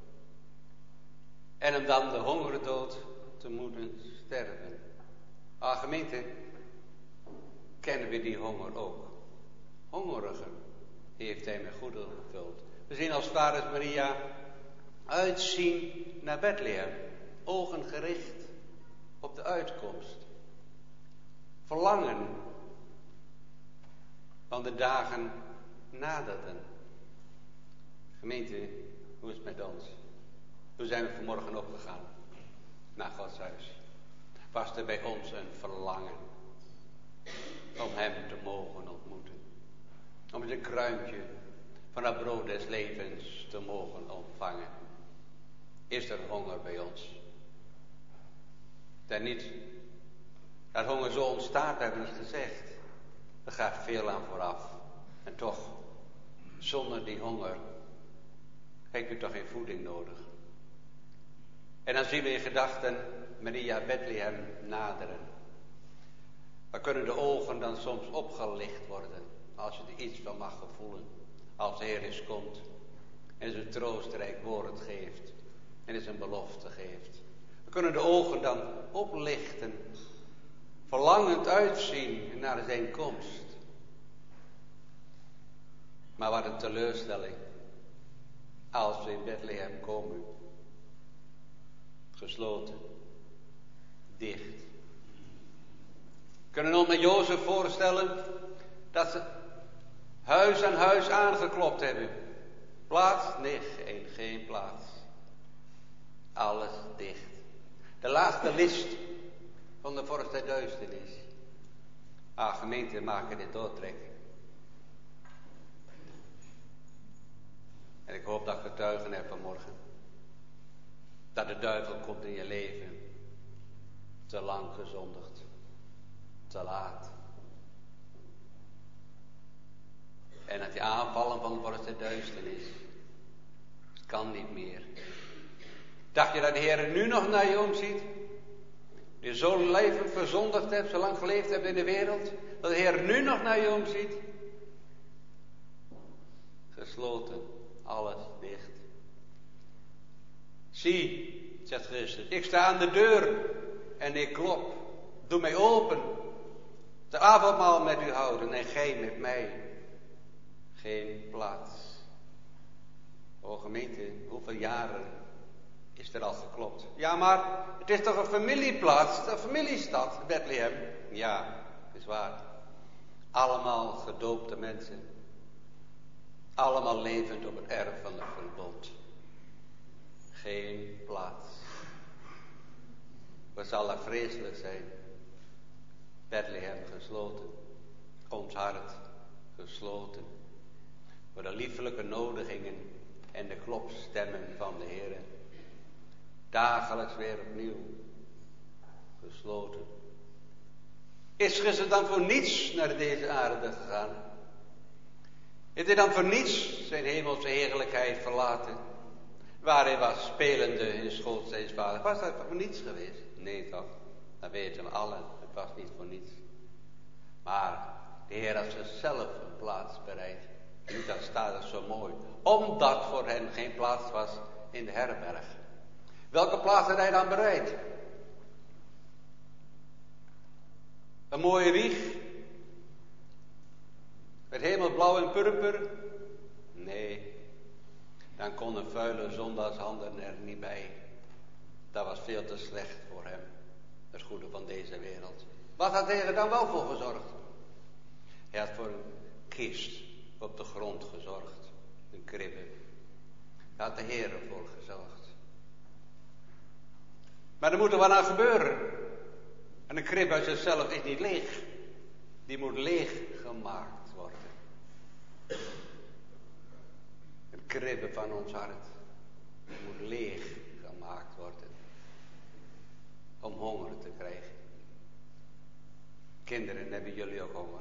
En om dan de hongerdood te moeten sterven. Ah, gemeente, kennen we die honger ook. Hongerigen heeft hij met goederen gevuld. We zien als vader Maria uitzien naar Bethlehem. Ogen gericht op de uitkomst. Verlangen van de dagen naderden. Gemeente, hoe is het met ons? Hoe zijn we vanmorgen opgegaan naar Gods huis? Was er bij ons een verlangen om hem te mogen ontmoeten? Om het een kruintje van het brood des levens te mogen ontvangen? Is er honger bij ons? Dat niet dat honger zo ontstaat, hebben we het gezegd. Er gaat veel aan vooraf. En toch, zonder die honger heb je toch geen voeding nodig. En dan zien we in gedachten Maria Bethlehem naderen. Dan kunnen de ogen dan soms opgelicht worden. Als je er iets van mag gevoelen. Als de Heer eens komt. En zijn troostrijk woord geeft. En zijn belofte geeft. We kunnen de ogen dan oplichten. Verlangend uitzien naar zijn komst. Maar wat een teleurstelling. Als we in Bethlehem komen. Gesloten. Dicht. We kunnen ons met Jozef voorstellen. Dat ze huis aan huis aangeklopt hebben. Plaats? Nee, geen, geen plaats. Alles dicht. De laatste list van de vorst der duisternis. Ah, gemeente, maken dit doortrekken. En ik hoop dat ik getuigen heb vanmorgen. Dat de duivel komt in je leven. Te lang gezondigd. Te laat. En dat die aanvallen van de vorst der duisternis. Het kan niet meer. Dacht je dat de Heer nu nog naar je omziet? Je zo leven verzondigd hebt, zo lang geleefd hebt in de wereld. Dat de Heer nu nog naar je omziet. Gesloten. Alles dicht. Zie, zegt Christus, ik sta aan de deur en ik klop. Doe mij open. De avondmaal met u houden en gij met mij. Geen plaats. O gemeente, hoeveel jaren is er al geklopt? Ja, maar het is toch een familieplaats, een familiestad, Bethlehem? Ja, dat is waar. Allemaal gedoopte mensen. Allemaal levend op het erf van het verbond. Geen plaats. Wat zal dat vreselijk zijn? Bethlehem gesloten. Ons hart gesloten. Voor de liefelijke nodigingen en de klopstemmen van de Heer. Dagelijks weer opnieuw. Gesloten. Is Christus dan voor niets naar deze aarde gegaan? Heeft hij dan voor niets zijn hemelse heerlijkheid verlaten? Waar hij was spelende in de schoot zijns vaders. Was dat voor niets geweest? Nee toch? Dat weten we allen. Het was niet voor niets. Maar de Heer had zichzelf een plaats bereid. En dat staat er zo mooi. Omdat voor hen geen plaats was in de herberg. Welke plaats had hij dan bereid? Een mooie wieg. Met hemelblauw en purper? Nee. Dan kon een vuile zondagshanden er niet bij. Dat was veel te slecht voor hem. Het goede van deze wereld. Wat had hij er dan wel voor gezorgd? Hij had voor een kist op de grond gezorgd. Een kribbe. Daar had de Heer voor gezorgd. Maar er moet er wat aan gebeuren. En een kribbe uit zichzelf is niet leeg. Die moet leeg gemaakt worden. Een kribbe van ons hart. Die moet leeg gemaakt worden. Om honger te krijgen. Kinderen, hebben jullie ook honger?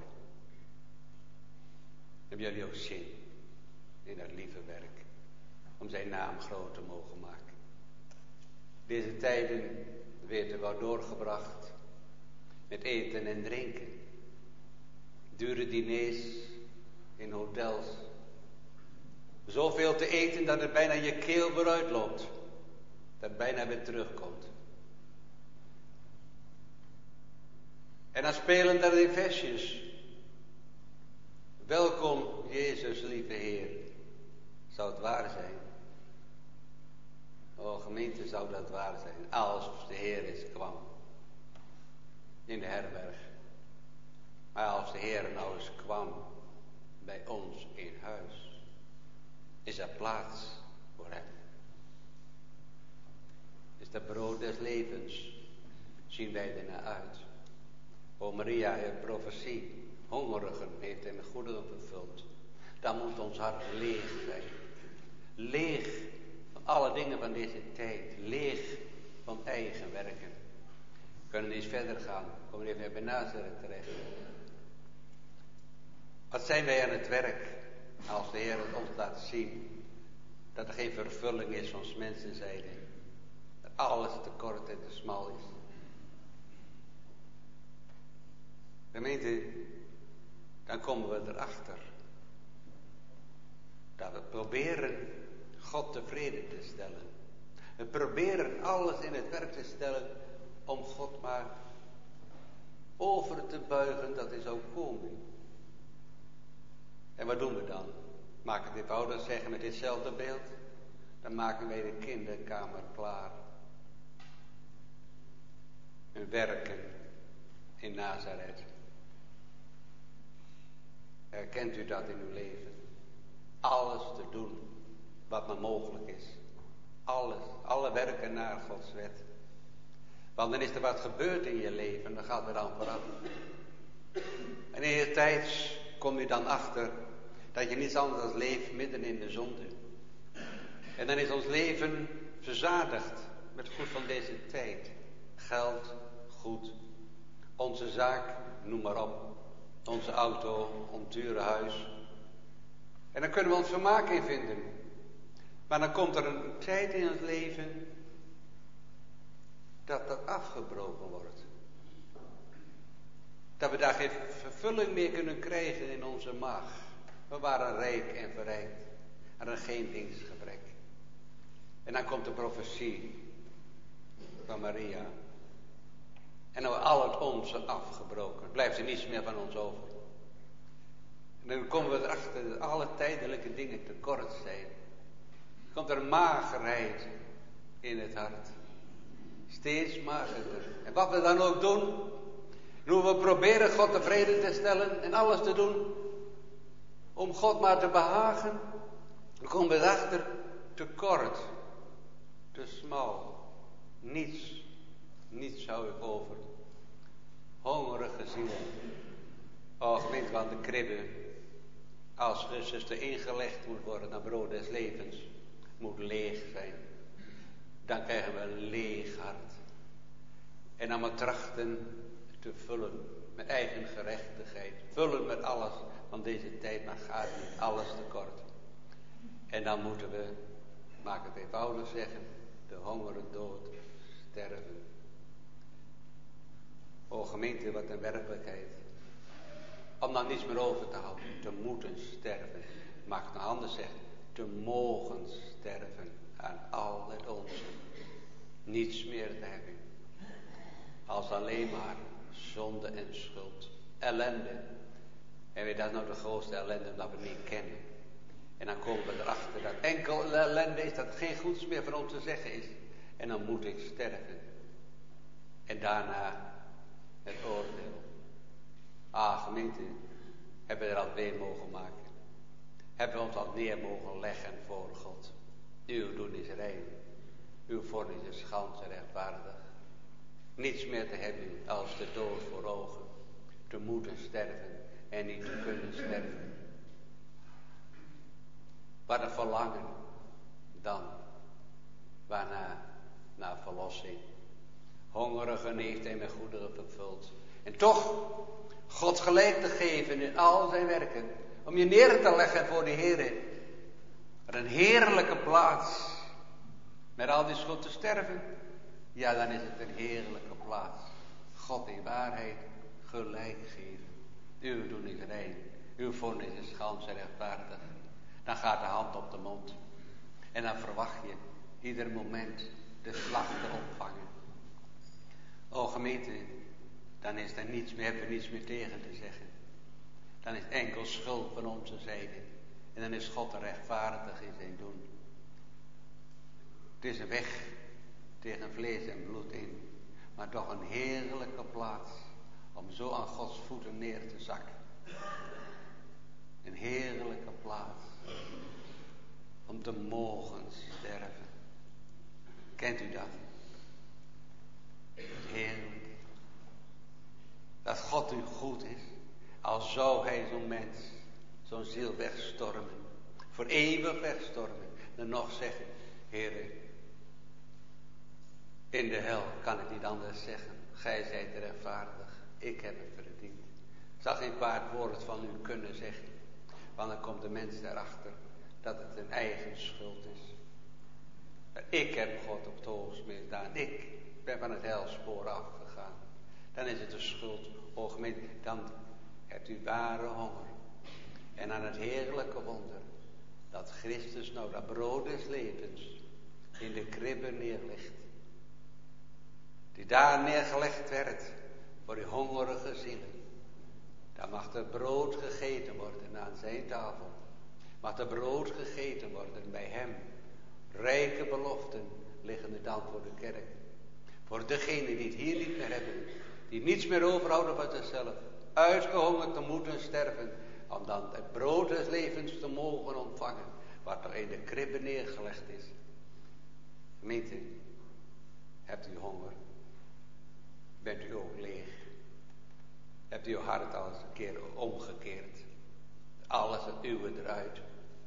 Hebben jullie ook zin in dat lieve werk? Om zijn naam groot te mogen maken. Deze tijden werden wel doorgebracht. Met eten en drinken. Dure diners in hotels. Zoveel te eten dat het bijna je keel weer uitloopt. Dat het bijna weer terugkomt. En dan spelen daar die versjes. Welkom, Jezus, lieve Heer. Zou het waar zijn? O, gemeente, zou dat waar zijn? Als de Heer eens kwam. In de herberg. Maar als de Heer nou eens kwam. Bij ons in huis. Is er plaats voor hem? Is dat brood des levens? Zien wij er naar uit? O Maria, je profetie. Hongerigen heeft hij met goederen vervuld. Dan moet ons hart leeg zijn. Leeg van alle dingen van deze tijd. Leeg van eigen werken. We kunnen eens verder gaan. We komen even bij Nazareth terecht. Wat zijn wij aan het werk? Als de Heer het ons laat zien. Dat er geen vervulling is van mensenzijde. Dat alles te kort en te smal is. Gemeente, dan komen we erachter. Dat we proberen God tevreden te stellen. We proberen alles in het werk te stellen om God maar over te buigen dat hij zou komen. En wat doen we dan? Maak het eenvoudig zeggen met ditzelfde beeld. Dan maken wij de kinderkamer klaar. En werken in Nazareth. Herkent u dat in uw leven? Alles te doen wat maar mogelijk is. Alles, alle werken naar Gods wet. Want dan is er wat gebeurd in je leven, dan gaat er dan vooraf. En in de tijd kom je dan achter dat je niets anders dan leeft midden in de zonde. En dan is ons leven verzadigd met goed van deze tijd. Geld, goed, onze zaak, noem maar op. Onze auto, ons dure huis. En dan kunnen we ons vermaak in vinden. Maar dan komt er een tijd in het leven dat dat afgebroken wordt. Dat we daar geen vervulling meer kunnen krijgen in onze maag. We waren rijk en verrijkt. Er is geen dienstgebrek. En dan komt de profetie van Maria. En dan wordt al het onze afgebroken. Blijft er niets meer van ons over. En dan komen we erachter dat alle tijdelijke dingen tekort zijn. Er komt er een magerheid in het hart. Steeds magerder. En wat we dan ook doen. hoe we proberen God tevreden te stellen. En alles te doen. Om God maar te behagen. Dan komen we erachter. Tekort. Te smal. Niets. Niets hou ik over. Hongerige zielen. O gemeente van de kribben. Als Christus er ingelegd moet worden naar brood des levens. Moet leeg zijn. Dan krijgen we een leeg hart. En dan maar trachten te vullen met eigen gerechtigheid. Vullen met alles. Want deze tijd maar gaat niet alles tekort. En dan moeten we, maak het eenvoudig zeggen, de hongeren dood sterven. O gemeente, wat een werkelijkheid. Om dan niets meer over te houden. Te moeten sterven. Mag ik nou anders zeggen. Te mogen sterven aan al het onze. Niets meer te hebben. Als alleen maar zonde en schuld. Ellende. En weet dat is nou de grootste ellende dat we niet kennen. En dan komen we erachter dat enkel ellende is dat geen goeds meer van ons te zeggen is. En dan moet ik sterven. En daarna het oordeel. Ah, gemeente, hebben we er al weer mogen maken. Hebben we ons al neer mogen leggen voor God. Uw doen is rein. Uw vonnis is schans en rechtvaardig. Niets meer te hebben als de dood voor ogen. Te moeten sterven en niet te kunnen sterven. Wat een verlangen dan. Waarna, naar verlossing. Hongerigen heeft hij met goederen vervuld. En toch, God gelijk te geven in al zijn werken. Om je neer te leggen voor de Heer. Maar een heerlijke plaats. Met al die schuld te sterven. Ja, dan is het een heerlijke plaats. God in waarheid gelijk geven. Uw doen is rein. Uw vonnis is schans en rechtvaardig. Dan gaat de hand op de mond. En dan verwacht je ieder moment de slag te ontvangen. O gemeente, dan is er niets meer, hebben we niets meer tegen te zeggen. Dan is enkel schuld van onze zijde. En dan is God rechtvaardig in zijn doen. Het is een weg tegen vlees en bloed in. Maar toch een heerlijke plaats. Om zo aan Gods voeten neer te zakken. Een heerlijke plaats. Om te mogen sterven. Kent u dat? Heerlijk. Dat God u goed is. Al zou hij zo'n mens, zo'n ziel wegstormen. Voor eeuwig wegstormen. En nog zeggen, Heere, in de hel kan ik niet anders zeggen. Gij zijt rechtvaardig. Ik heb het verdiend. Ik zal geen kwaad woord van u kunnen zeggen. Want dan komt de mens erachter dat het een eigen schuld is. Ik heb God op het hoogst misdaan. Ik ben van het helspoor afgegaan. Dan is het een schuld. O gemeente, dan hebt u ware honger. En aan het heerlijke wonder. Dat Christus nou dat brood des levens in de kribbe neerlegt. Die daar neergelegd werd. Voor die hongerige zielen. Daar mag er brood gegeten worden aan zijn tafel. Mag er brood gegeten worden bij hem. Rijke beloften liggen er dan voor de kerk. Voor degenen die het hier niet meer hebben. Die niets meer overhouden van zichzelf. Uitgehongerd te moeten sterven. Om dan het brood des levens te mogen ontvangen. Wat er in de kribbe neergelegd is. Gemeente, hebt u honger? bent u ook leeg. Hebt u uw hart al eens een keer omgekeerd. Alles het uwe eruit.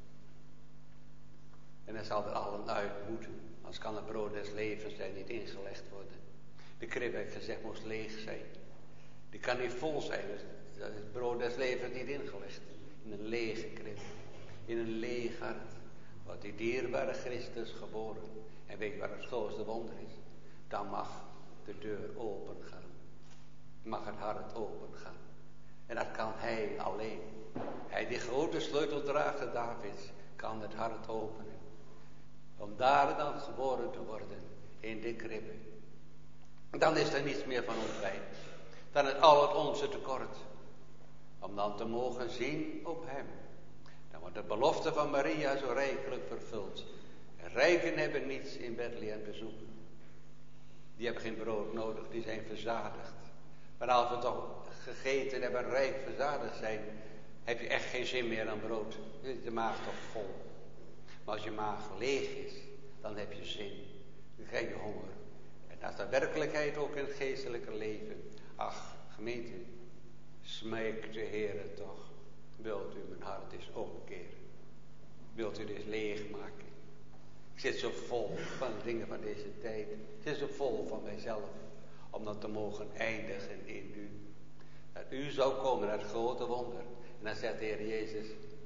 En dan zal er allen uit moeten. Anders kan het brood des levens er niet ingelegd worden. De krib, heb ik gezegd, moest leeg zijn. Die kan niet vol zijn. Dus dat is het brood des levens niet ingelegd. In een lege krib. In een leeg hart. Wordt die dierbare Christus geboren. En weet je wat het grootste wonder is? Dan mag de deur open gaan. Mag het hart open gaan. En dat kan hij alleen. Hij die grote sleuteldrager Davids kan het hart openen. Om daar dan geboren te worden in de kribbe. Dan is er niets meer van ons bij. Dan is al het onze tekort. Om dan te mogen zien op hem. Dan wordt de belofte van Maria zo rijkelijk vervuld. En rijken hebben niets in Bethlehem te zoeken. Die hebben geen brood nodig, die zijn verzadigd. Maar als we toch gegeten hebben, rijk verzadigd zijn, heb je echt geen zin meer aan brood. Dan is de maag toch vol. Maar als je maag leeg is, dan heb je zin. Dan krijg je honger. En dat is de werkelijkheid ook in het geestelijke leven. Ach, gemeente, smeek de Heere toch. Wilt u mijn hart eens omkeren? Wilt u dit leeg maken? Ik zit zo vol van de dingen van deze tijd. Ik zit zo vol van mijzelf. Om dat te mogen eindigen in u. Dat u zou komen, dat grote wonder. En dan zegt de Heer Jezus.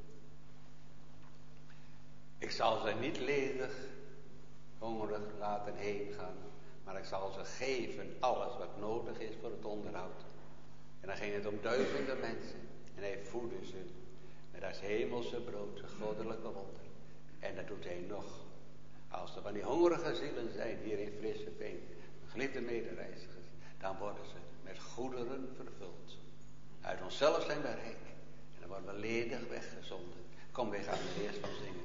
Ik zal ze niet ledig, hongerig laten heen gaan. Maar ik zal ze geven alles wat nodig is voor het onderhoud. En dan ging het om duizenden mensen. En hij voedde ze met dat hemelse brood, het goddelijke wonder. En dat doet hij nog. Als er van die hongerige zielen zijn hier in Frisseveen, geliefde medereizigers, dan worden ze met goederen vervuld. Uit onszelf zijn we rijk. En dan worden we ledig weggezonden. Kom, we gaan er eerst van zingen.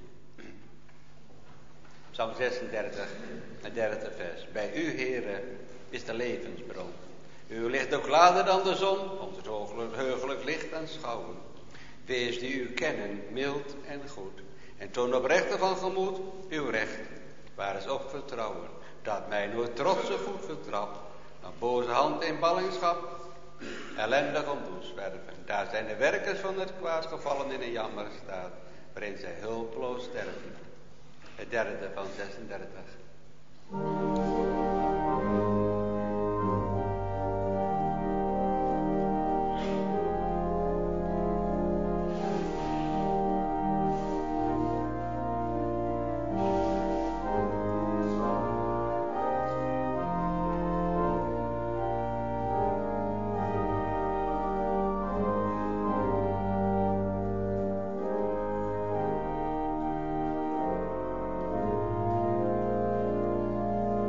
Psalm zesendertig, het derde vers. Bij u, Heere, is de levensbron. U ligt ook later dan de zon, om het heugelijk licht aanschouwen. Wees die u kennen, mild en goed. En toon oprechter van gemoed uw recht. Waar is op vertrouwen, dat mij nooit trotse voet vertrapt. Een boze hand in ballingschap, ellendig om doelswerven. Daar zijn de werkers van het kwaad gevallen in een jammerstaat, waarin zij hulpeloos sterven. Het derde van zesendertig. Thank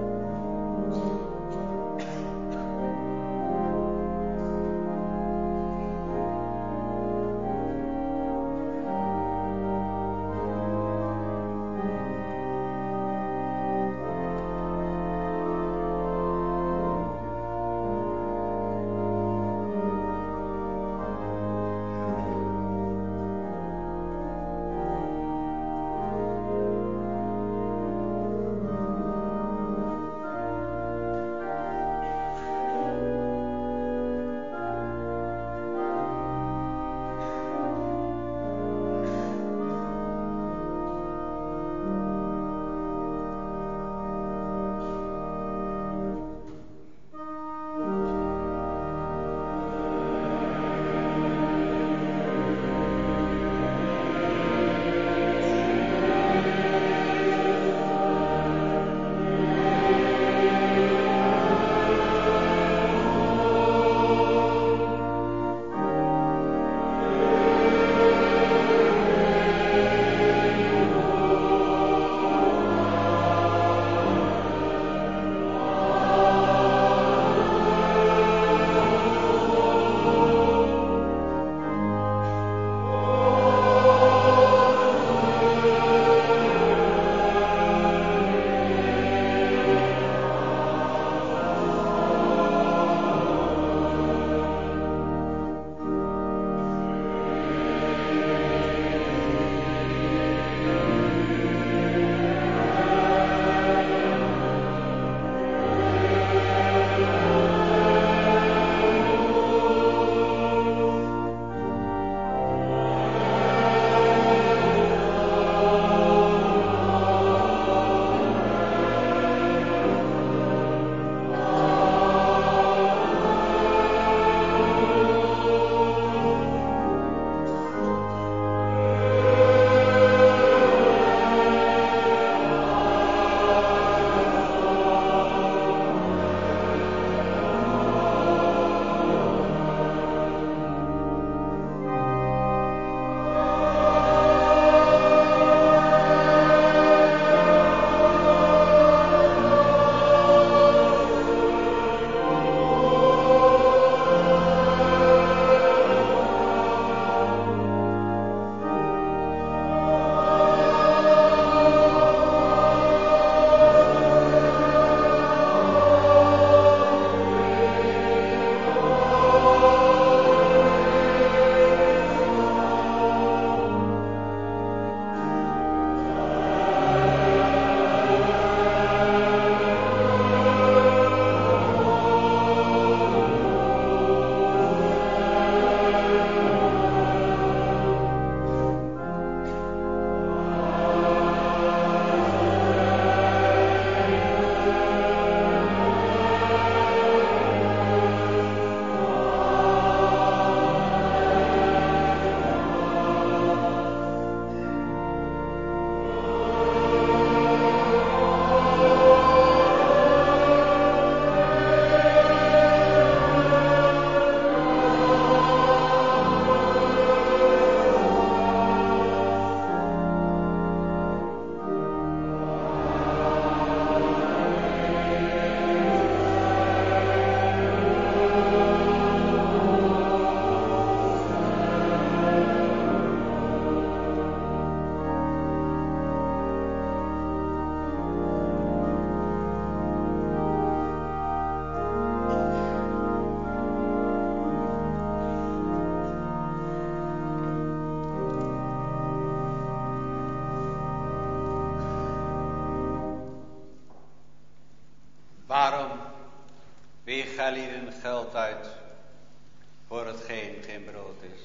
Waarom weegt gij lieden geld uit voor hetgeen geen brood is?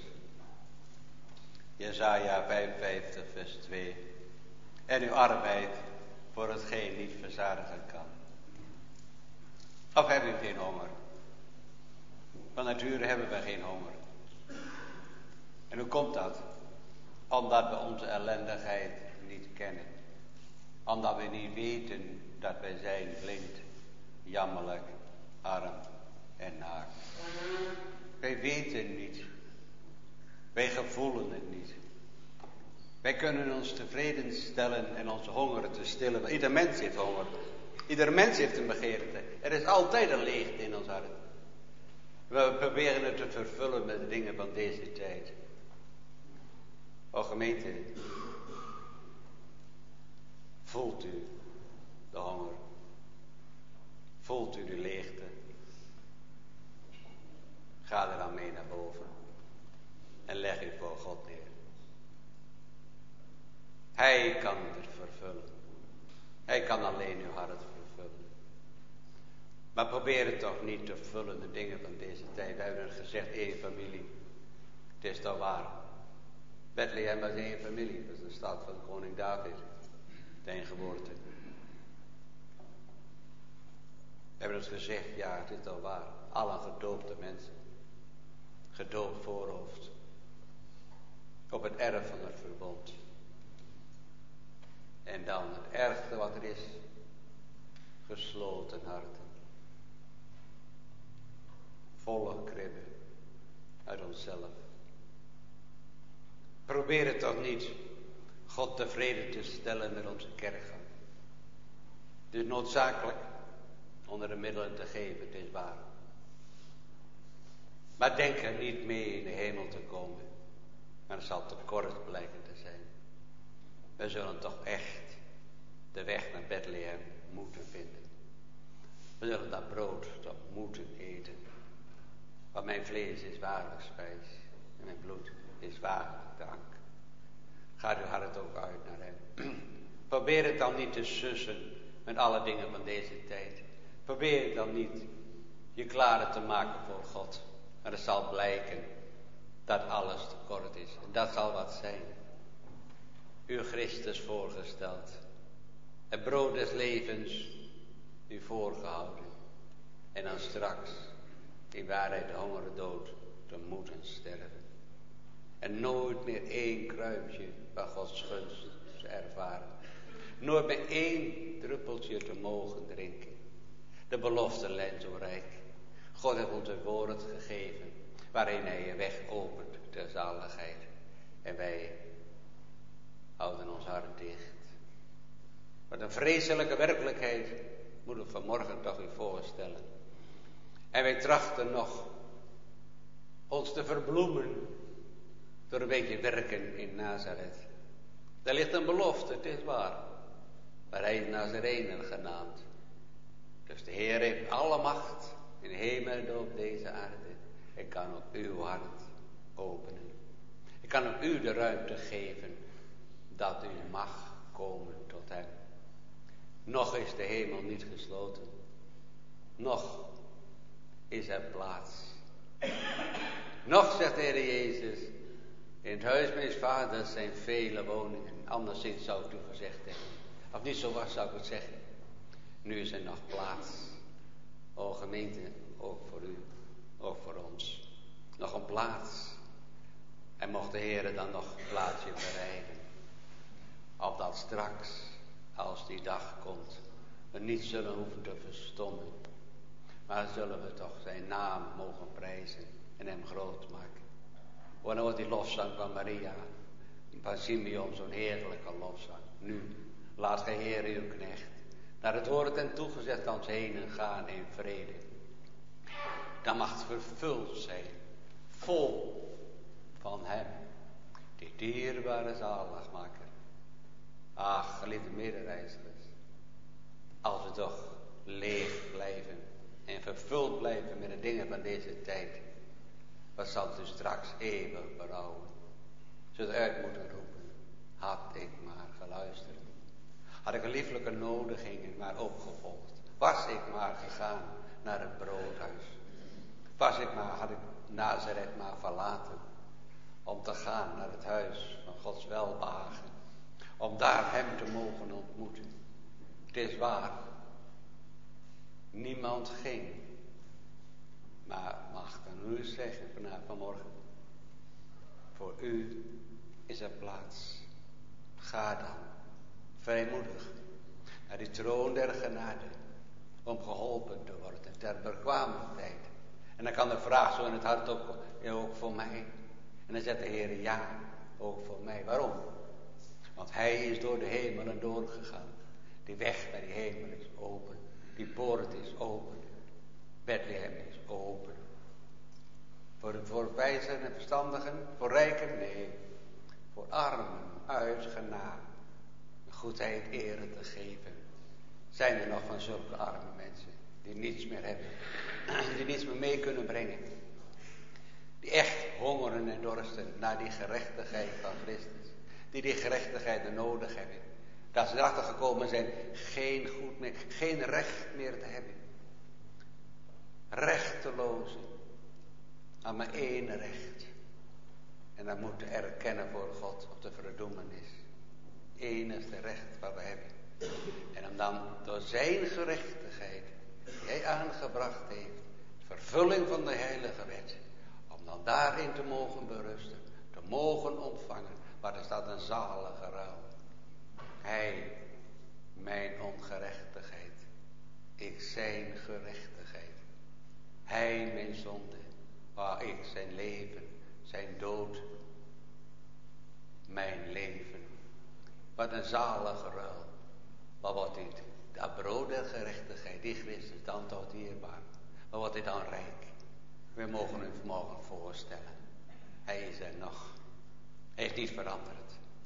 Jesaja vijfenvijftig vers twee. En uw arbeid voor hetgeen niet verzadigen kan. Of hebben u geen honger? Van nature hebben we geen honger. En hoe komt dat? Omdat we onze ellendigheid niet kennen. Omdat we niet weten dat wij zijn blind, jammerlijk, arm en naakt. Wij weten niet. Wij gevoelen het niet. Wij kunnen ons tevreden stellen en onze honger te stillen. Ieder mens heeft honger. Ieder mens heeft een begeerte. Er is altijd een leegte in ons hart. We proberen het te vervullen met de dingen van deze tijd. O gemeente, voelt u de honger? Voelt u de leegte? Ga er dan mee naar boven en leg u voor God neer. Hij kan het vervullen. Hij kan alleen uw hart vervullen. Maar probeer het toch niet te vullen, de dingen van deze tijd. We hebben gezegd, één familie. Het is toch waar. Bethlehem was één familie. Dat is de stad van koning David. Zijn geboorte. We hebben het gezegd, ja, het is toch waar. Alle gedoopte mensen. Gedoopt voorhoofd. Op het erf van het verbond. En dan het ergste wat er is. Gesloten harten. Volle kribben. Uit onszelf. Probeer het toch niet God tevreden te stellen met onze kerkgang. Het is noodzakelijk onder de middelen te geven, het is waar. Maar denk er niet mee in de hemel te komen. Maar het zal te kort blijken te zijn. We zullen toch echt de weg naar Bethlehem moeten vinden. We zullen dat brood toch moeten eten. Want mijn vlees is waarlijk spijs. En mijn bloed is waarlijk drank. Ga uw hart ook uit naar hem. Probeer het dan niet te sussen met alle dingen van deze tijd. Probeer het dan niet je klaar te maken voor God. Maar het zal blijken dat alles te kort is. En dat zal wat zijn. U Christus voorgesteld. Het brood des levens u voorgehouden. En dan straks in waarheid de honger dood te moeten sterven. En nooit meer één kruimpje van Gods gunst te ervaren. Nooit meer één druppeltje te mogen drinken. De belofte lijnt zo rijk. God heeft ons een woord gegeven waarin hij je weg opent ter zaligheid. En wij houden ons hart dicht. Wat een vreselijke werkelijkheid moet ik vanmorgen toch u voorstellen. En wij trachten nog ons te verbloemen door een beetje werken in Nazareth. Daar ligt een belofte, het is waar. Maar hij is Nazarener genaamd. Dus de Heer heeft alle macht in de hemel en op deze aarde. Hij kan ook uw hart openen. Hij kan ook u de ruimte geven dat u mag komen tot hem. Nog is de hemel niet gesloten. Nog is er plaats. Nog, zegt de Heer Jezus, in het huis mijn vaders zijn vele woningen. Anderszins zou ik u gezegd hebben. Of niet zo was, zou ik het zeggen. Nu is er nog plaats. O gemeente, ook voor u, ook voor ons. Nog een plaats. En mocht de Heer dan nog een plaatsje bereiden. Opdat straks, als die dag komt, we niet zullen hoeven te verstommen. Maar zullen we toch zijn naam mogen prijzen en hem groot maken. Want dan wordt die lofzang van Maria, van Simeon, zo'n heerlijke lofzang. Nu, laat gij Heer uw knecht naar het woord en toegezegd ons heen en gaan in vrede. Dan mag het vervuld zijn, vol van hem, die dierbare zaligmaker. Ach, geliefde medereizigers, als we toch leeg blijven en vervuld blijven met de dingen van deze tijd, wat zal het u straks eeuwig berouwen? Zult u uit moeten roepen, had ik maar geluisterd. Had ik een lieflijke nodigingen maar opgevolgd. Was ik maar gegaan naar het broodhuis. Was ik maar, had ik Nazareth maar verlaten. Om te gaan naar het huis van Gods welbehagen. Om daar hem te mogen ontmoeten. Het is waar. Niemand ging. Maar mag ik aan u zeggen vanavond vanmorgen. Voor u is er plaats. Ga dan. Vrijmoedig. Naar die troon der genade. Om geholpen te worden. Ter bekwame tijd. En dan kan de vraag zo in het hart ook. Ja, ook voor mij. En dan zegt de Heer ja. Ook voor mij. Waarom? Want hij is door de hemelen doorgegaan. Die weg naar die hemel is open. Die poort is open. Bethlehem is open. Voor, voor wijzen en verstandigen. Voor rijken? Nee. Voor armen uit genade. Goedheid ere te geven. Zijn er nog van zulke arme mensen. Die niets meer hebben. Die niets meer mee kunnen brengen. Die echt hongeren en dorsten naar die gerechtigheid van Christus. Die die gerechtigheid nodig hebben. Dat ze erachter gekomen zijn, geen goed meer, geen recht meer te hebben. Rechtelozen. Aan maar één recht. En dat moeten erkennen voor God op de verdoemenis. Enigste recht wat we hebben. En om dan door zijn gerechtigheid, die hij aangebracht heeft, de vervulling van de heilige wet, om dan daarin te mogen berusten, te mogen ontvangen. Maar er staat een zalige ruil. Hij, mijn ongerechtigheid. Ik zijn gerechtigheid. Hij, mijn zonde. Waar ik zijn leven, zijn dood. Mijn leven. Wat een zalige ruil. Maar wat dit, dat brood der gerechtigheid, die Christus dan tot dierbaar. Maar wat dit dan rijk. We mogen hem vanmorgen voorstellen. Hij is er nog. Hij is niet veranderd.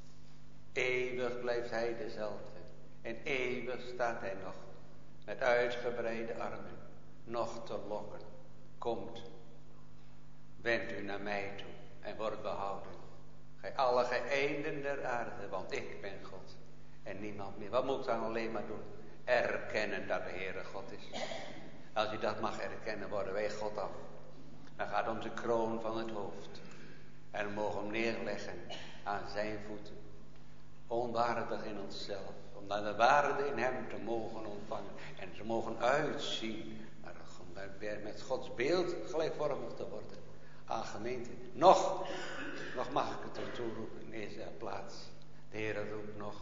Eeuwig blijft hij dezelfde. En eeuwig staat hij nog. Met uitgebreide armen. Nog te lokken. Komt. Wend u naar mij toe. En wordt behouden. Gij alle geëinden der aarde. Want ik ben God. En niemand meer. Wat moet ik dan alleen maar doen? Erkennen dat de Heere God is. Als u dat mag erkennen, worden wij God af. Dan gaat onze kroon van het hoofd. En we mogen hem neerleggen aan zijn voeten. Onwaardig in onszelf. Om dan de waarde in hem te mogen ontvangen. En te mogen uitzien. Om met Gods beeld gelijkvormig te worden. Aan gemeente. Nog. Nog mag ik het er toeroepen. Is er plaats. De Heere roept nog.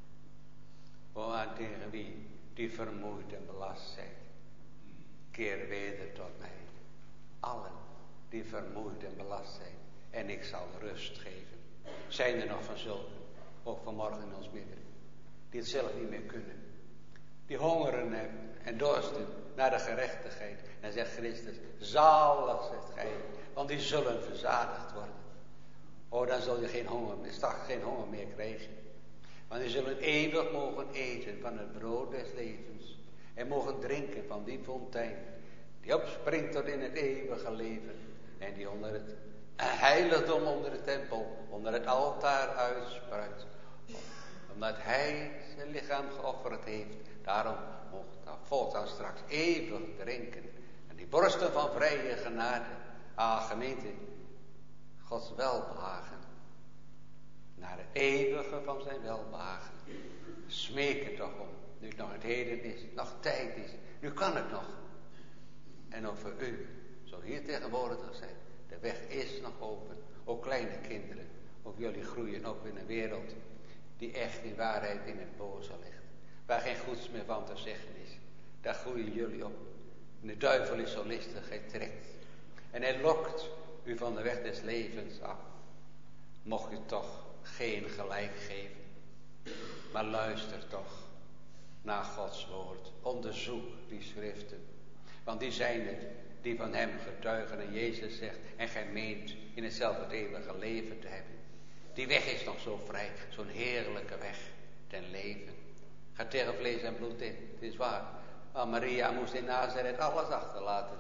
O, aan tegen wie die vermoeid en belast zijn. Keer weder tot mij. Allen die vermoeid en belast zijn. En ik zal rust geven. Zijn er nog van zulken. Ook vanmorgen in ons midden. Die het zelf niet meer kunnen. Die hongeren hebben en dorsten naar de gerechtigheid. En zegt Christus, zalig zegt gij. Want die zullen verzadigd worden. Oh, dan zul je geen honger meer, straks geen honger meer krijgen. Want die zullen eeuwig mogen eten van het brood des levens. En mogen drinken van die fontein. Die opspringt tot in het eeuwige leven. En die onder het heiligdom, onder de tempel, onder het altaar uitspruit. Omdat hij zijn lichaam geofferd heeft. Daarom mocht dat volk dan straks eeuwig drinken. En die borsten van vrije genade. Ah, gemeente. Gods welbehagen. Naar het eeuwige van zijn welbehagen. Smeek er toch om. Nu het nog het heden is. Nog tijd is. Nu kan het nog. En ook voor u. Zo hier tegenwoordig zijn. De weg is nog open. Ook kleine kinderen. Ook jullie groeien op in een wereld. Die echt in waarheid in het boze ligt. Waar geen goeds meer van te zeggen is. Daar groeien jullie op. En de duivel is zo listig. Hij trekt. En hij lokt u van de weg des levens af. Mocht u toch geen gelijk geven. Maar luister toch naar Gods woord. Onderzoek die schriften. Want die zijn het die van hem getuigen. En Jezus zegt, en gij meent in hetzelfde het eeuwige leven te hebben. Die weg is nog zo vrij. Zo'n heerlijke weg ten leven. Ga tegen vlees en bloed in. Het is waar. Maar Maria moest in Nazareth alles achterlaten.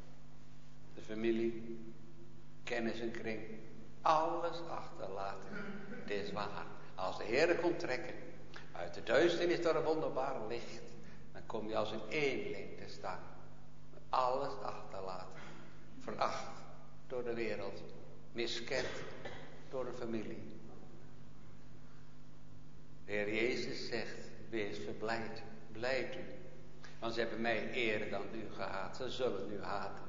De familie, kennis en kring. Alles achterlaten. Het is waar. Als de Heer komt trekken. Uit de duisternis door een wonderbaar licht. Dan kom je als een eenling te staan. Alles achterlaten. Veracht door de wereld. Miskend door de familie. De Heer Jezus zegt, wees verblijd. Blijd u. Want ze hebben mij eerder dan u gehaat. Ze zullen u haten.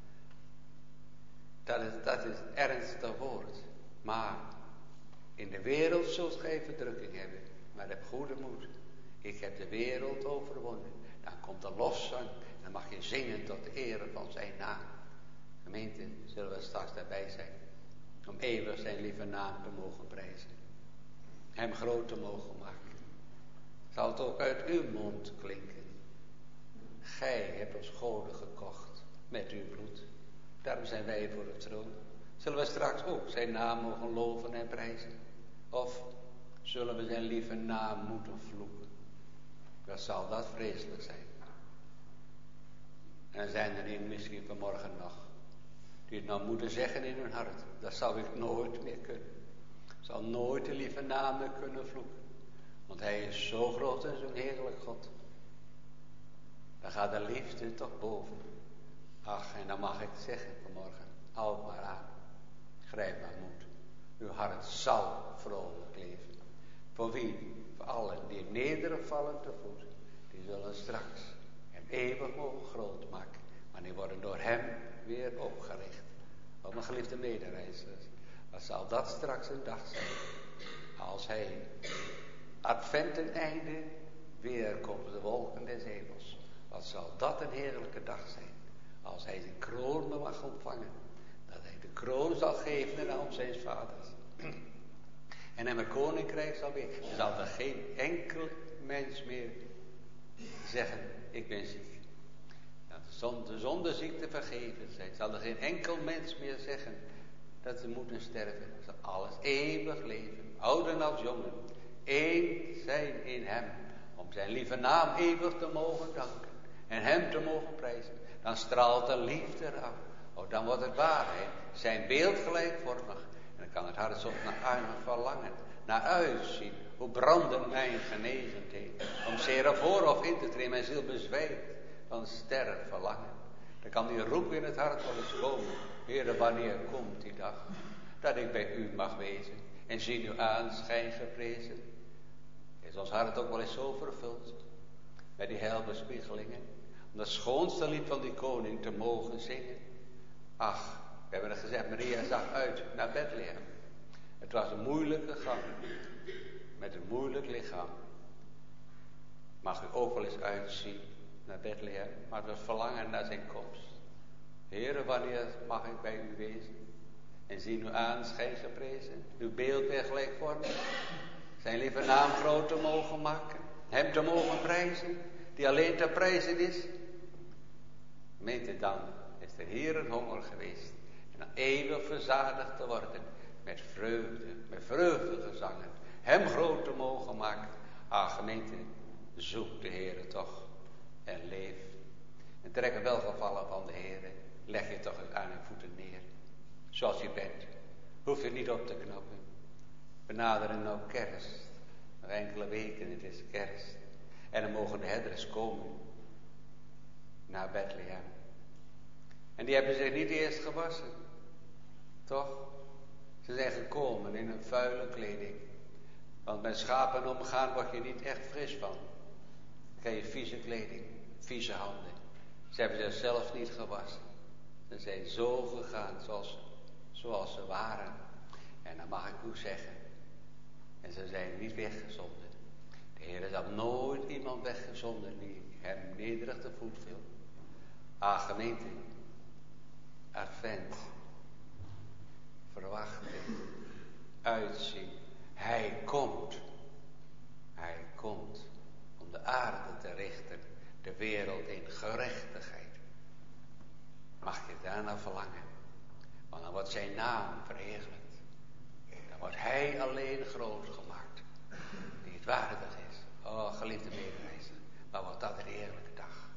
Dat is, dat is het ernstige woord. Maar in de wereld zult gij verdrukking hebben. Maar heb goede moed. Ik heb de wereld overwonnen. Dan komt de lofzang. Dan mag je zingen tot de ere van zijn naam. Gemeente, zullen we straks daarbij zijn. Om eeuwig zijn lieve naam te mogen prijzen. Hem groot te mogen maken. Zal het ook uit uw mond klinken. Gij hebt ons goden gekocht met uw bloed. Daarom zijn wij voor de troon. Zullen we straks ook zijn naam mogen loven en prijzen? Of zullen we zijn lieve naam moeten vloeken? Wat zal dat vreselijk zijn? En dan zijn er in misschien vanmorgen nog. Die het nou moeten zeggen in hun hart. Dat zou ik nooit meer kunnen. Ik zal nooit de lieve naam meer kunnen vloeken. Want hij is zo groot en zo'n heerlijk God. Dan gaat de liefde toch boven. Ach, en dan mag ik zeggen vanmorgen. Houd maar aan. Grijp maar moed. Uw hart zal vrolijk leven. Voor wie? Voor allen die nederig vallen te voet. Die zullen straks hem eeuwig mogen groot maken. Maar die worden door hem weer opgericht. Wat mijn geliefde medereizigers. Wat zal dat straks een dag zijn. Als hij advent ten einde weer komt op de wolken des hemels. Wat zal dat een heerlijke dag zijn. Als hij zijn kroon mag ontvangen. Dat hij de kroon zal geven in de hand zijn vaders. En hem een koninkrijk zal weer. Dan zal er geen enkel mens meer zeggen, ik ben ziek. Dat de zonde, zondeziekte vergeven zijn. Zal er geen enkel mens meer zeggen dat ze moeten sterven. Zal alles eeuwig leven. Ouden als jongen. Eén zijn in hem. Om zijn lieve naam eeuwig te mogen danken. En hem te mogen prijzen. Dan straalt de liefde eraf. Oh, dan wordt het waarheid. Zijn beeld gelijkvormig. En dan kan het hart soms naar uit verlangen. Naar uitzien. Hoe branden mijn genezendheid. Om zeer voorhof in te treden. Mijn ziel bezwijkt van sterk verlangen. Dan kan die roep in het hart wel eens komen. Heere, wanneer komt die dag. Dat ik bij u mag wezen. En zie uw aanschijn geprezen. Is ons hart ook wel eens zo vervuld. Met die heilbespiegelingen. Om dat schoonste lied van die koning te mogen zingen. Ach, we hebben het gezegd, Maria zag uit naar Bethlehem. Het was een moeilijke gang. Met een moeilijk lichaam. Mag u ook wel eens uitzien naar Bethlehem. Maar het was verlangen naar zijn komst. Heere, wanneer mag ik bij u wezen? En zien uw aanschijn geprezen. Uw beeld weer gelijkvormig. Zijn lieve naam groot te mogen maken. Hem te mogen prijzen. Die alleen te prijzen is. Meent het dan. Is er hier een honger geweest. En dan eeuwig verzadigd te worden. Met vreugde. Met vreugdegezangen. Hem groot te mogen maken. Ah, gemeente. Zoek de Heere toch. En leef. En trek een welgevallen van de Heere. Leg je toch eens aan uw voeten neer. Zoals je bent. Hoef je niet op te knappen. We naderen nou kerst. Nog enkele weken, het is kerst. En dan mogen de herders komen. Naar Bethlehem. En die hebben zich niet eerst gewassen. Toch? Ze zijn gekomen in een vuile kleding. Want met schapen omgaan word je niet echt fris van. Dan krijg je vieze kleding. Vieze handen. Ze hebben zichzelf niet gewassen. Ze zijn zo gegaan zoals, zoals ze waren. En dan mag ik u zeggen. En ze zijn niet weggezonden. De Heer had nooit iemand weggezonden die hem nederig te voet viel. Ah, gemeente. Advent. Verwachten. Uitzien. Hij komt. Hij komt om de aarde te richten. De wereld in gerechtigheid. Mag je daarna verlangen. Want dan wordt zijn naam verheerlijkt. Dan wordt hij alleen groot gemaakt. Die het waardig is. Oh, geliefde medereiziger. Maar wordt dat een heerlijke dag.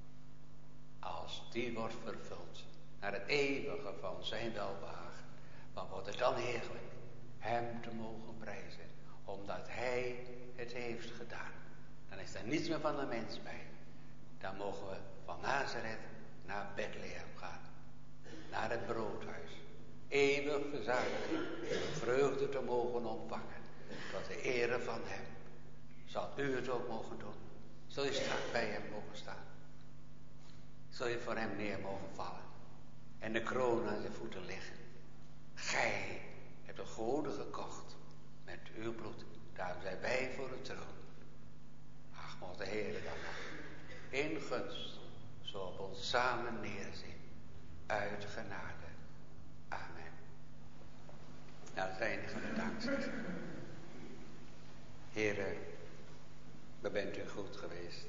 Als die wordt vervuld. Naar het eeuwige van zijn welbehagen. Wat wordt het dan heerlijk. Hem te mogen prijzen. Omdat hij het heeft gedaan. Dan is er niets meer van de mens bij. dan mogen we van Nazareth naar Bethlehem gaan. Naar het broodhuis. Eeuwig verzadiging. Vreugde te mogen ontvangen. Tot de ere van hem. Zal u het ook mogen doen? Zul je straks bij hem mogen staan? Zul je voor hem neer mogen vallen? En de kroon aan zijn voeten liggen? Gij hebt de goden gekocht. Met uw bloed. Daarom zijn wij voor de troon. Ach, mocht de Heer dan nog in gunst zo op ons samen neerzien. Uit genade. Amen. Nou, het einde van de dankzegging. Heere, waar bent u goed geweest?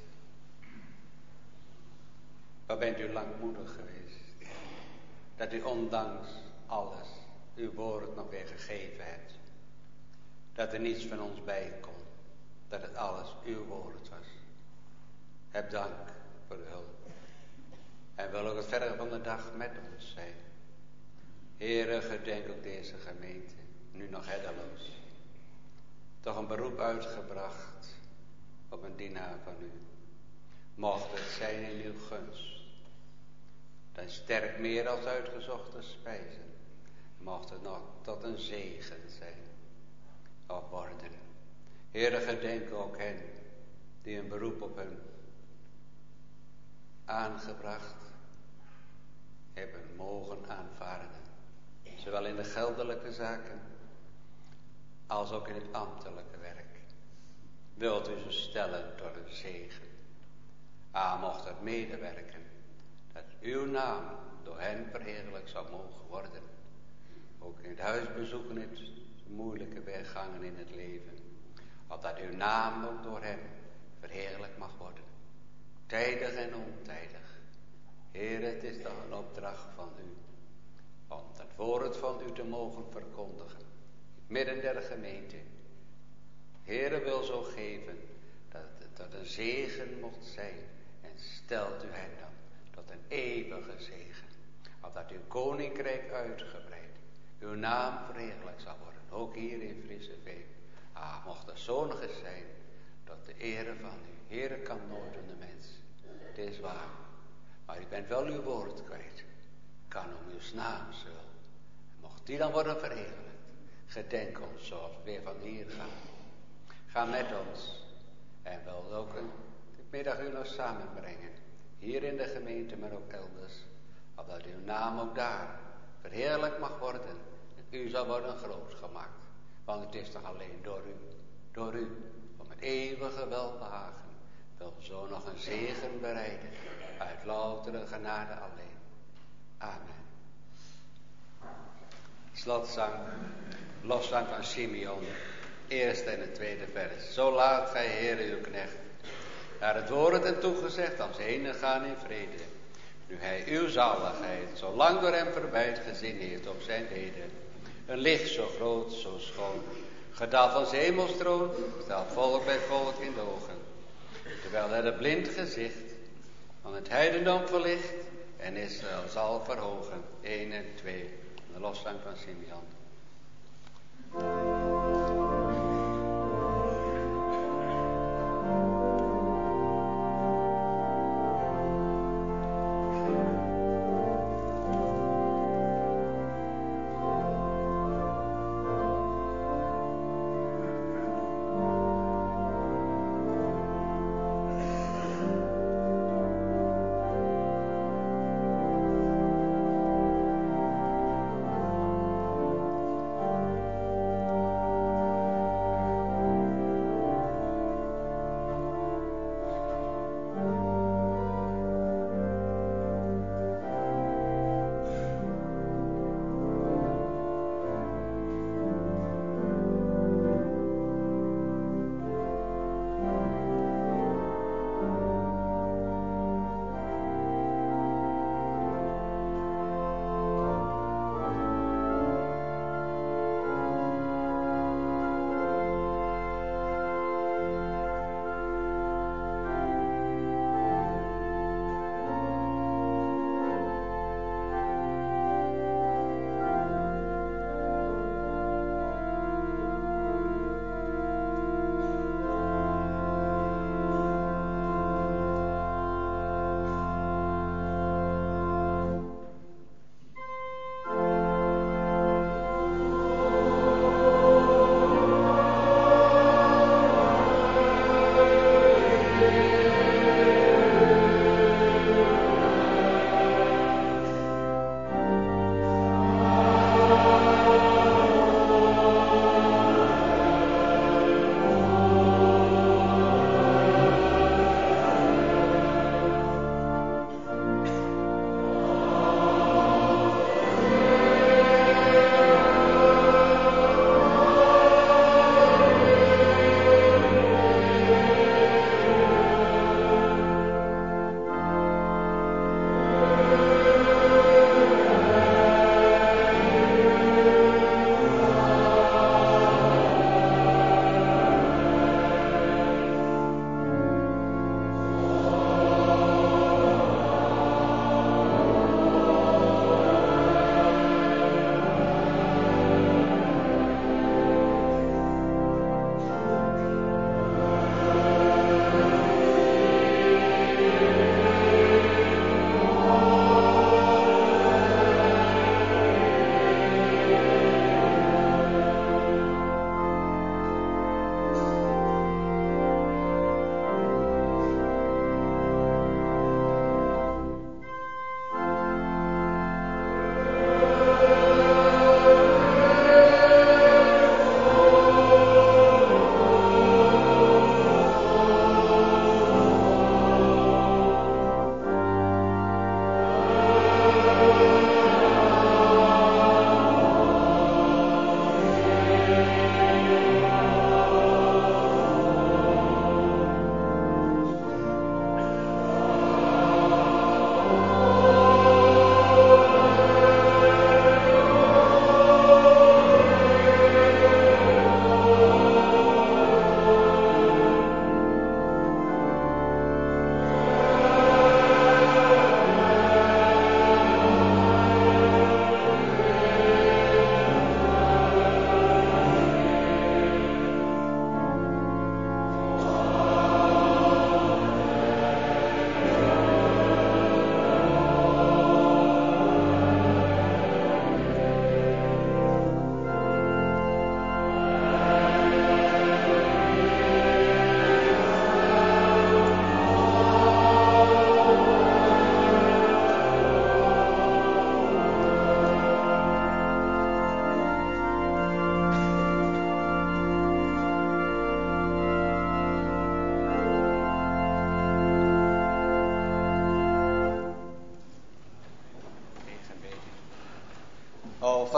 Waar bent u langmoedig geweest? Dat u ondanks alles uw woord nog weer gegeven hebt. Dat er niets van ons bij kon. Dat het alles uw woord was. Heb dank voor uw hulp. En wil ook het verder van de dag met ons zijn. Heere, gedenk ook deze gemeente. Nu nog reddeloos. Toch een beroep uitgebracht op een dienaar van u. Mocht het zijn in uw gunst. Dan sterk meer als uitgezochte spijzen. Mocht het nog tot een zegen zijn. Of worden. Heere, gedenk ook hen die een beroep op hen aangebracht hebben mogen aanvaarden. Zowel in de geldelijke zaken als ook in het ambtelijke werk. Wilt u ze stellen tot een zegen. Ah, mocht het medewerken. Dat uw naam door hen verheerlijk zou mogen worden. Ook in het huisbezoeken, het moeilijke weggangen in het leven. Opdat uw naam ook door hen verheerlijk mag worden. Tijdig en ontijdig. Heer, het is toch een opdracht van u. Om het woord van u te mogen verkondigen. Midden der gemeente. Heere, wil zo geven dat het tot een zegen mocht zijn. En stelt u hen dan tot een eeuwige zegen. Opdat uw koninkrijk uitgebreid, uw naam verheerlijk zal worden. Ook hier in Frisseveen. Ah, mocht het zo nog eens zijn. Tot de ere van u. Heere, kan nooit een mens. Het is waar. Maar u bent wel uw woord kwijt. Kan om uw naams wil. Mocht die dan worden verheerlijkt. Gedenk ons zoals we weer van hier gaan. Ga met ons. En wil ook een middaguur nog samenbrengen. Hier in de gemeente, maar ook elders. Opdat uw naam ook daar verheerlijk mag worden. En u zal worden groot gemaakt. Want het is toch alleen door u. Door u. Om het eeuwige welbehagen. Wil zo nog een zegen bereiden. Uit loutere genade alleen. Amen. Slotzang. Lofzang van Simeon. Eerste en het tweede vers. Zo laat gij, Heere, uw knecht naar het woord en toegezegd als heen gaan in vrede. Nu hij uw zaligheid, zolang door hem verbijt, gezien heeft op zijn leden. Een licht zo groot, zo schoon, gedaald van 's hemels troon, stelt volk bij volk in de ogen. Terwijl hij het blind gezicht van het heidendom verlicht en Israël zal verhogen. één en twee. De lofzang van Simeon.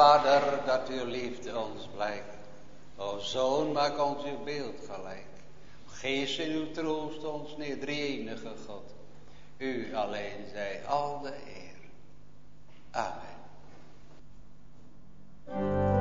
Vader, dat uw liefde ons blijkt. O Zoon, maak ons uw beeld gelijk. Geest in uw troost ons neer, drie-enige God. U alleen zij al de eer. Amen.